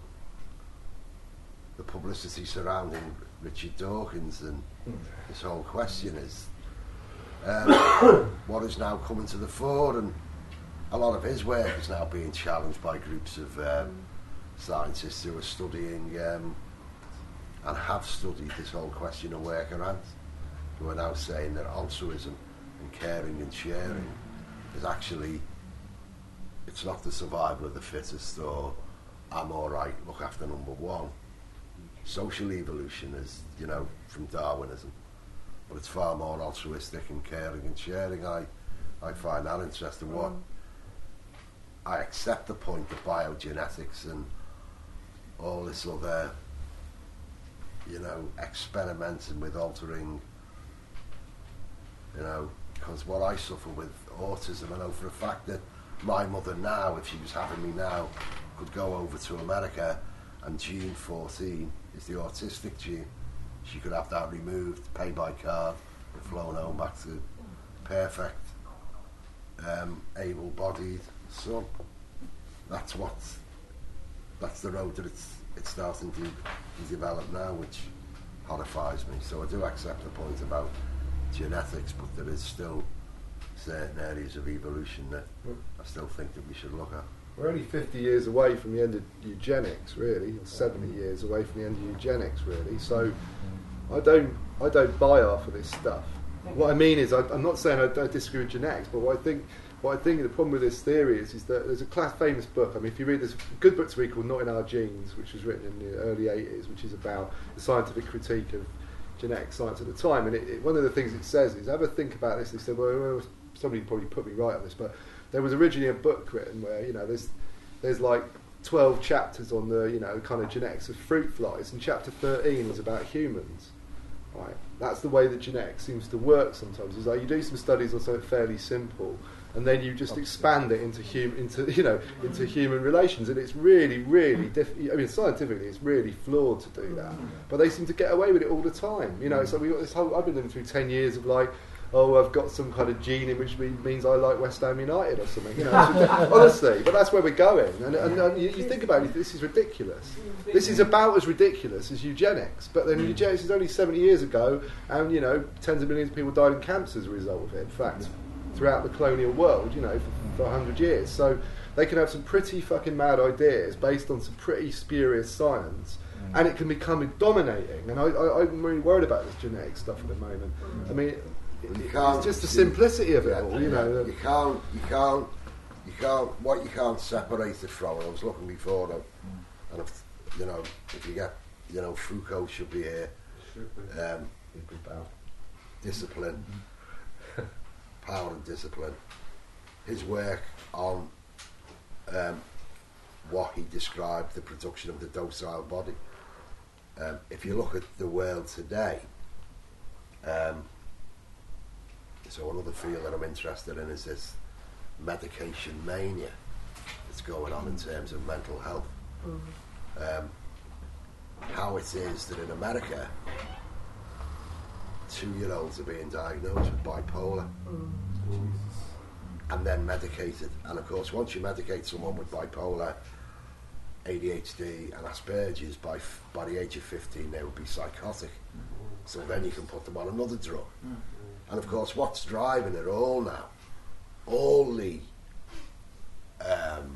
the publicity surrounding Richard Dawkins and mm. this whole question is um, what is now coming to the fore, and a lot of his work is now being challenged by groups of um, scientists who are studying um, and have studied this whole question of worker ants, who are now saying that altruism and caring and sharing is actually, it's not the survival of the fittest or I'm alright, look after number one. Social evolution is, you know, from Darwinism, but it's far more altruistic and caring and sharing. I, I find that interesting. What I accept the point of biogenetics and all this other, you know, experimenting with altering, you know, because what I suffer with autism, I know for a fact that my mother now, if she was having me now, could go over to America and gene fourteen is the autistic gene. She could have that removed, pay by card, and flown home back to perfect, um, able-bodied son. That's what, that's the road that it's it's starting to, to develop now, which horrifies me. So I do accept the point about genetics, but there is still certain areas of evolution that I still think that we should look at. We're only fifty years away from the end of eugenics, really, or seventy years away from the end of eugenics, really. So I don't, I don't buy half of this stuff. What I mean is, I, I'm not saying I, I disagree with genetics, but what I think, what I think the problem with this theory is, is that there's a class, famous book. I mean, if you read this, a good book to read called "Not in Our Genes," which was written in the early eighties, which is about the scientific critique of genetic science at the time. And it, it, one of the things it says is, ever think about this? They said, well, well, somebody probably put me right on this, but there was originally a book written where, you know, there's there's like twelve chapters on the, you know, kind of genetics of fruit flies, and chapter thirteen is about humans. Right, that's the way that genetics seems to work sometimes. Is like you do some studies on something fairly simple, and then you just expand it into hum- into you know into human relations, and it's really, really diff- I mean, scientifically, it's really flawed to do that. But they seem to get away with it all the time. You know, so we got this whole. I've been living through ten years of like, oh, I've got some kind of gene in which means I like West Ham United or something. You know, honestly, but that's where we're going. And, and, and you, you think about it, this is ridiculous. This is about as ridiculous as eugenics. But then eugenics is only seventy years ago, and you know, tens of millions of people died in cancer as a result of it. In fact, throughout the colonial world, you know, for, for a hundred years. So they can have some pretty fucking mad ideas based on some pretty spurious science. And it can become dominating. And I, I, I'm really worried about this genetic stuff at the moment. I mean, You can't, it's just the simplicity of it yeah, all, you know. You can't, you can't, you can't. What you can't separate it from. And I was looking before, and, and if, you know, if you get, you know, Foucault should be here. Um, discipline, power and discipline. His work on um, what he described the production of the docile body. Um, if you look at the world today. Um, So another field that I'm interested in is this medication mania that's going on in terms of mental health. Um, how it is that in America, two-year-olds are being diagnosed with bipolar and then medicated. And of course, once you medicate someone with bipolar, A D H D and Asperger's, by f- by the age of fifteen they would be psychotic. So then you can put them on another drug. And of course, what's driving it all now, all the um,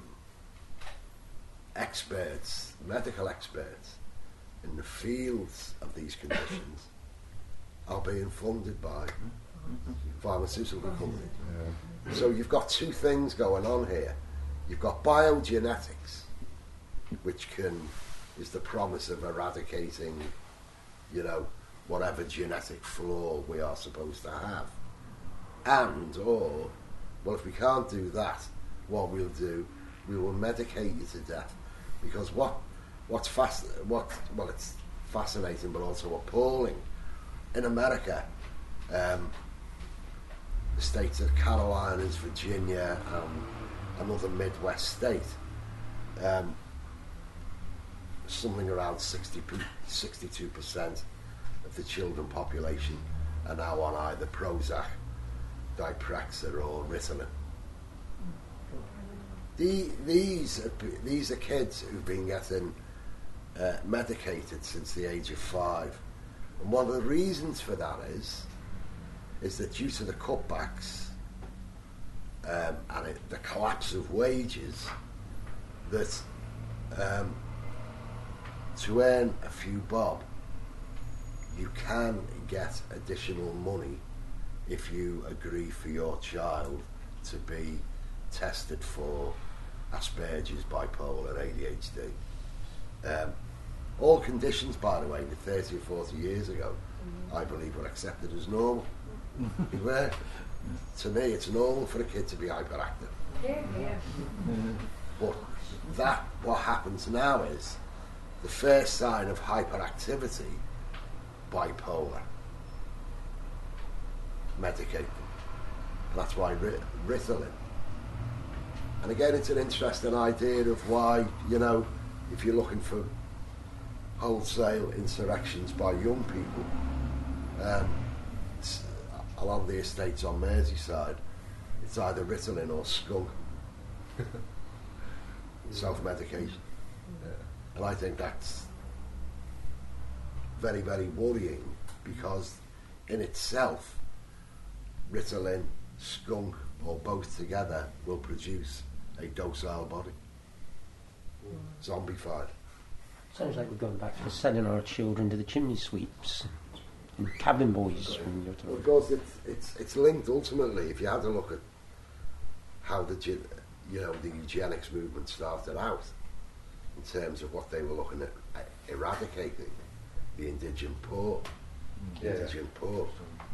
experts, medical experts in the fields of these conditions are being funded by pharmaceutical companies. Yeah. So you've got two things going on here. You've got biogenetics, which can is the promise of eradicating, you know, whatever genetic flaw we are supposed to have. And, or, well, if we can't do that, what we'll do, we will medicate you to death. Because what, what's fast, what, well, it's fascinating but also appalling. In America, um, the states of Carolinas, Virginia, and another Midwest state, um, something around sixty, sixty-two percent of the children population are now on either Prozac, Diprexia or Ritalin. The, these, are, these are kids who've been getting uh, medicated since the age of five. And one of the reasons for that is is that due to the cutbacks um, and it, the collapse of wages, that um, to earn a few bob, you can get additional money if you agree for your child to be tested for Asperger's, bipolar, A D H D. Um, all conditions, by the way, thirty or forty years ago, I believe were accepted as normal. They were. To me, it's normal for a kid to be hyperactive. Yeah, yeah. But that, what happens now is, the first sign of hyperactivity, bipolar, medicate them. And that's why Rit- Ritalin. And again, it's an interesting idea of why, you know, if you're looking for wholesale insurrections by young people, um, a lot of the estates on Merseyside, it's either Ritalin or skunk. Self-medication. Yeah. And I think that's very, very worrying, because in itself, Ritalin, skunk, or both together will produce a docile body. Mm. Zombified. Sounds like we're going back to selling our children to the chimney sweeps and cabin boys. From your time. Of course, it's, it's it's linked ultimately. If you had to look at how the you know the eugenics movement started out, in terms of what they were looking at uh, eradicating, the indigent poor, yeah. indigent poor.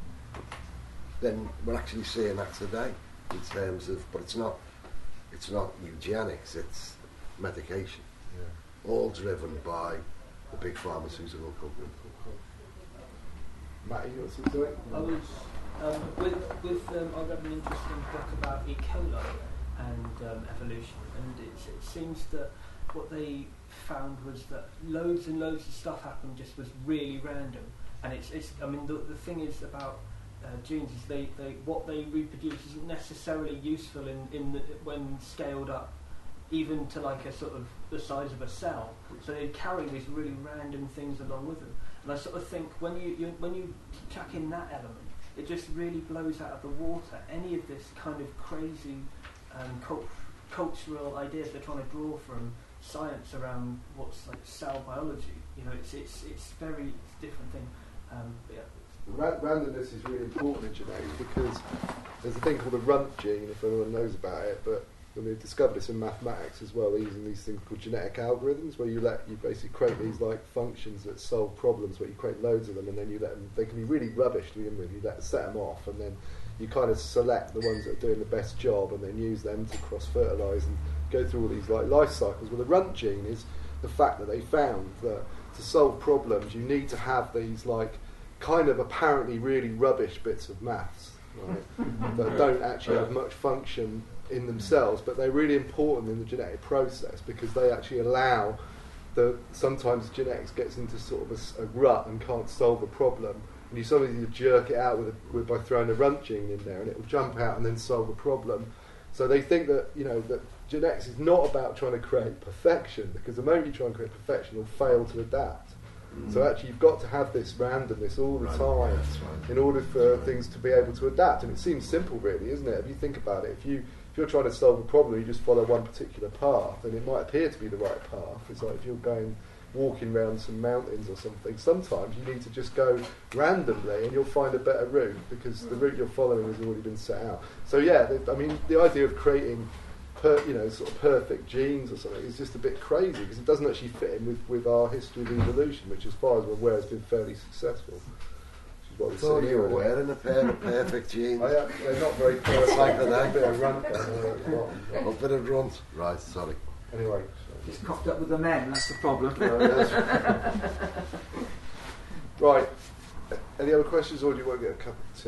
Then we're actually seeing that today, in terms of, but it's not, it's not eugenics, it's medication, yeah. all driven by the big pharmaceutical company. Matt, you got something to it? I was um, with with um, I read an interesting book about E. coli and um, evolution, and it, it seems that what they found was that loads and loads of stuff happened just was really random, and it's it's I mean the the thing is about Uh, genes is they, they what they reproduce isn't necessarily useful in, in the, when scaled up even to like a sort of the size of a cell, so they carry these really random things along with them, and I sort of think when you, you when you chuck in that element, it just really blows out of the water any of this kind of crazy um, cult, cultural ideas they're trying to draw from science around what's like cell biology. You know, it's it's it's very it's a different thing. Um, but yeah. Ra- randomness is really important in genetics, because there's a thing called the runt gene, if anyone knows about it, but when they've discovered this in mathematics as well, they're using these things called genetic algorithms, where you let you basically create these like functions that solve problems, where you create loads of them, and then you let them, they can be really rubbish to begin with, you let set them off, and then you kind of select the ones that are doing the best job, and then use them to cross-fertilise and go through all these like life cycles. Well, the runt gene is the fact that they found that to solve problems you need to have these like kind of apparently really rubbish bits of maths, right, that don't actually have much function in themselves, but they're really important in the genetic process because they actually allow the sometimes genetics gets into sort of a s- a, rut and can't solve a problem, and you suddenly you jerk it out with, a, with by throwing a runt gene in there, and it will jump out and then solve a problem. So they think that you know that genetics is not about trying to create perfection, because the moment you try and create perfection, you'll fail to adapt. Mm. So actually, you've got to have this randomness all the Right, time right. in order for things to be able to adapt. And it seems simple, really, isn't it? If you think about it, if you if you're trying to solve a problem, you just follow one particular path, and it might appear to be the right path. It's like if you're going walking around some mountains or something. Sometimes you need to just go randomly, and you'll find a better route because the route you're following has already been set out. So yeah, the, I mean, the idea of creating Per, you know, sort of perfect genes or something is just a bit crazy because it doesn't actually fit in with, with our history of evolution, which, as far as we're aware, has been fairly successful. Which is what I we thought see you were here. wearing a pair of perfect jeans. I, uh, they're not very perfect. Like that, A eh? bit of runt down there at the bottom. A bit of runt. Right, sorry. Anyway, He's cocked up with the men, that's the problem. right. Any other questions, or do you want to get a cup of tea?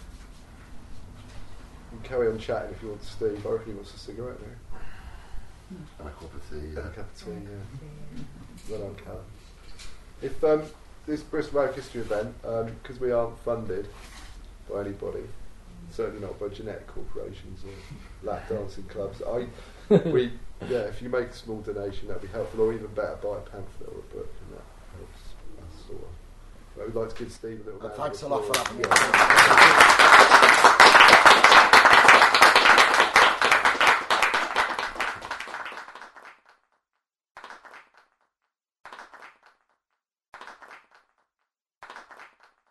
You can carry on chatting if you want, Steve. I reckon he wants a cigarette now. And a cup of tea. And Yeah. a cup of tea, yeah. Well done, Callum. If um, this Bristol American History event, because we aren't funded by anybody, certainly not by genetic corporations or lap dancing clubs, I, we, yeah, if you make a small donation, that'd be helpful, or even better, buy a pamphlet or a book, and that helps us sort of. But we'd like to give Steve a little And round of thanks a lot for applause. having me. Yeah.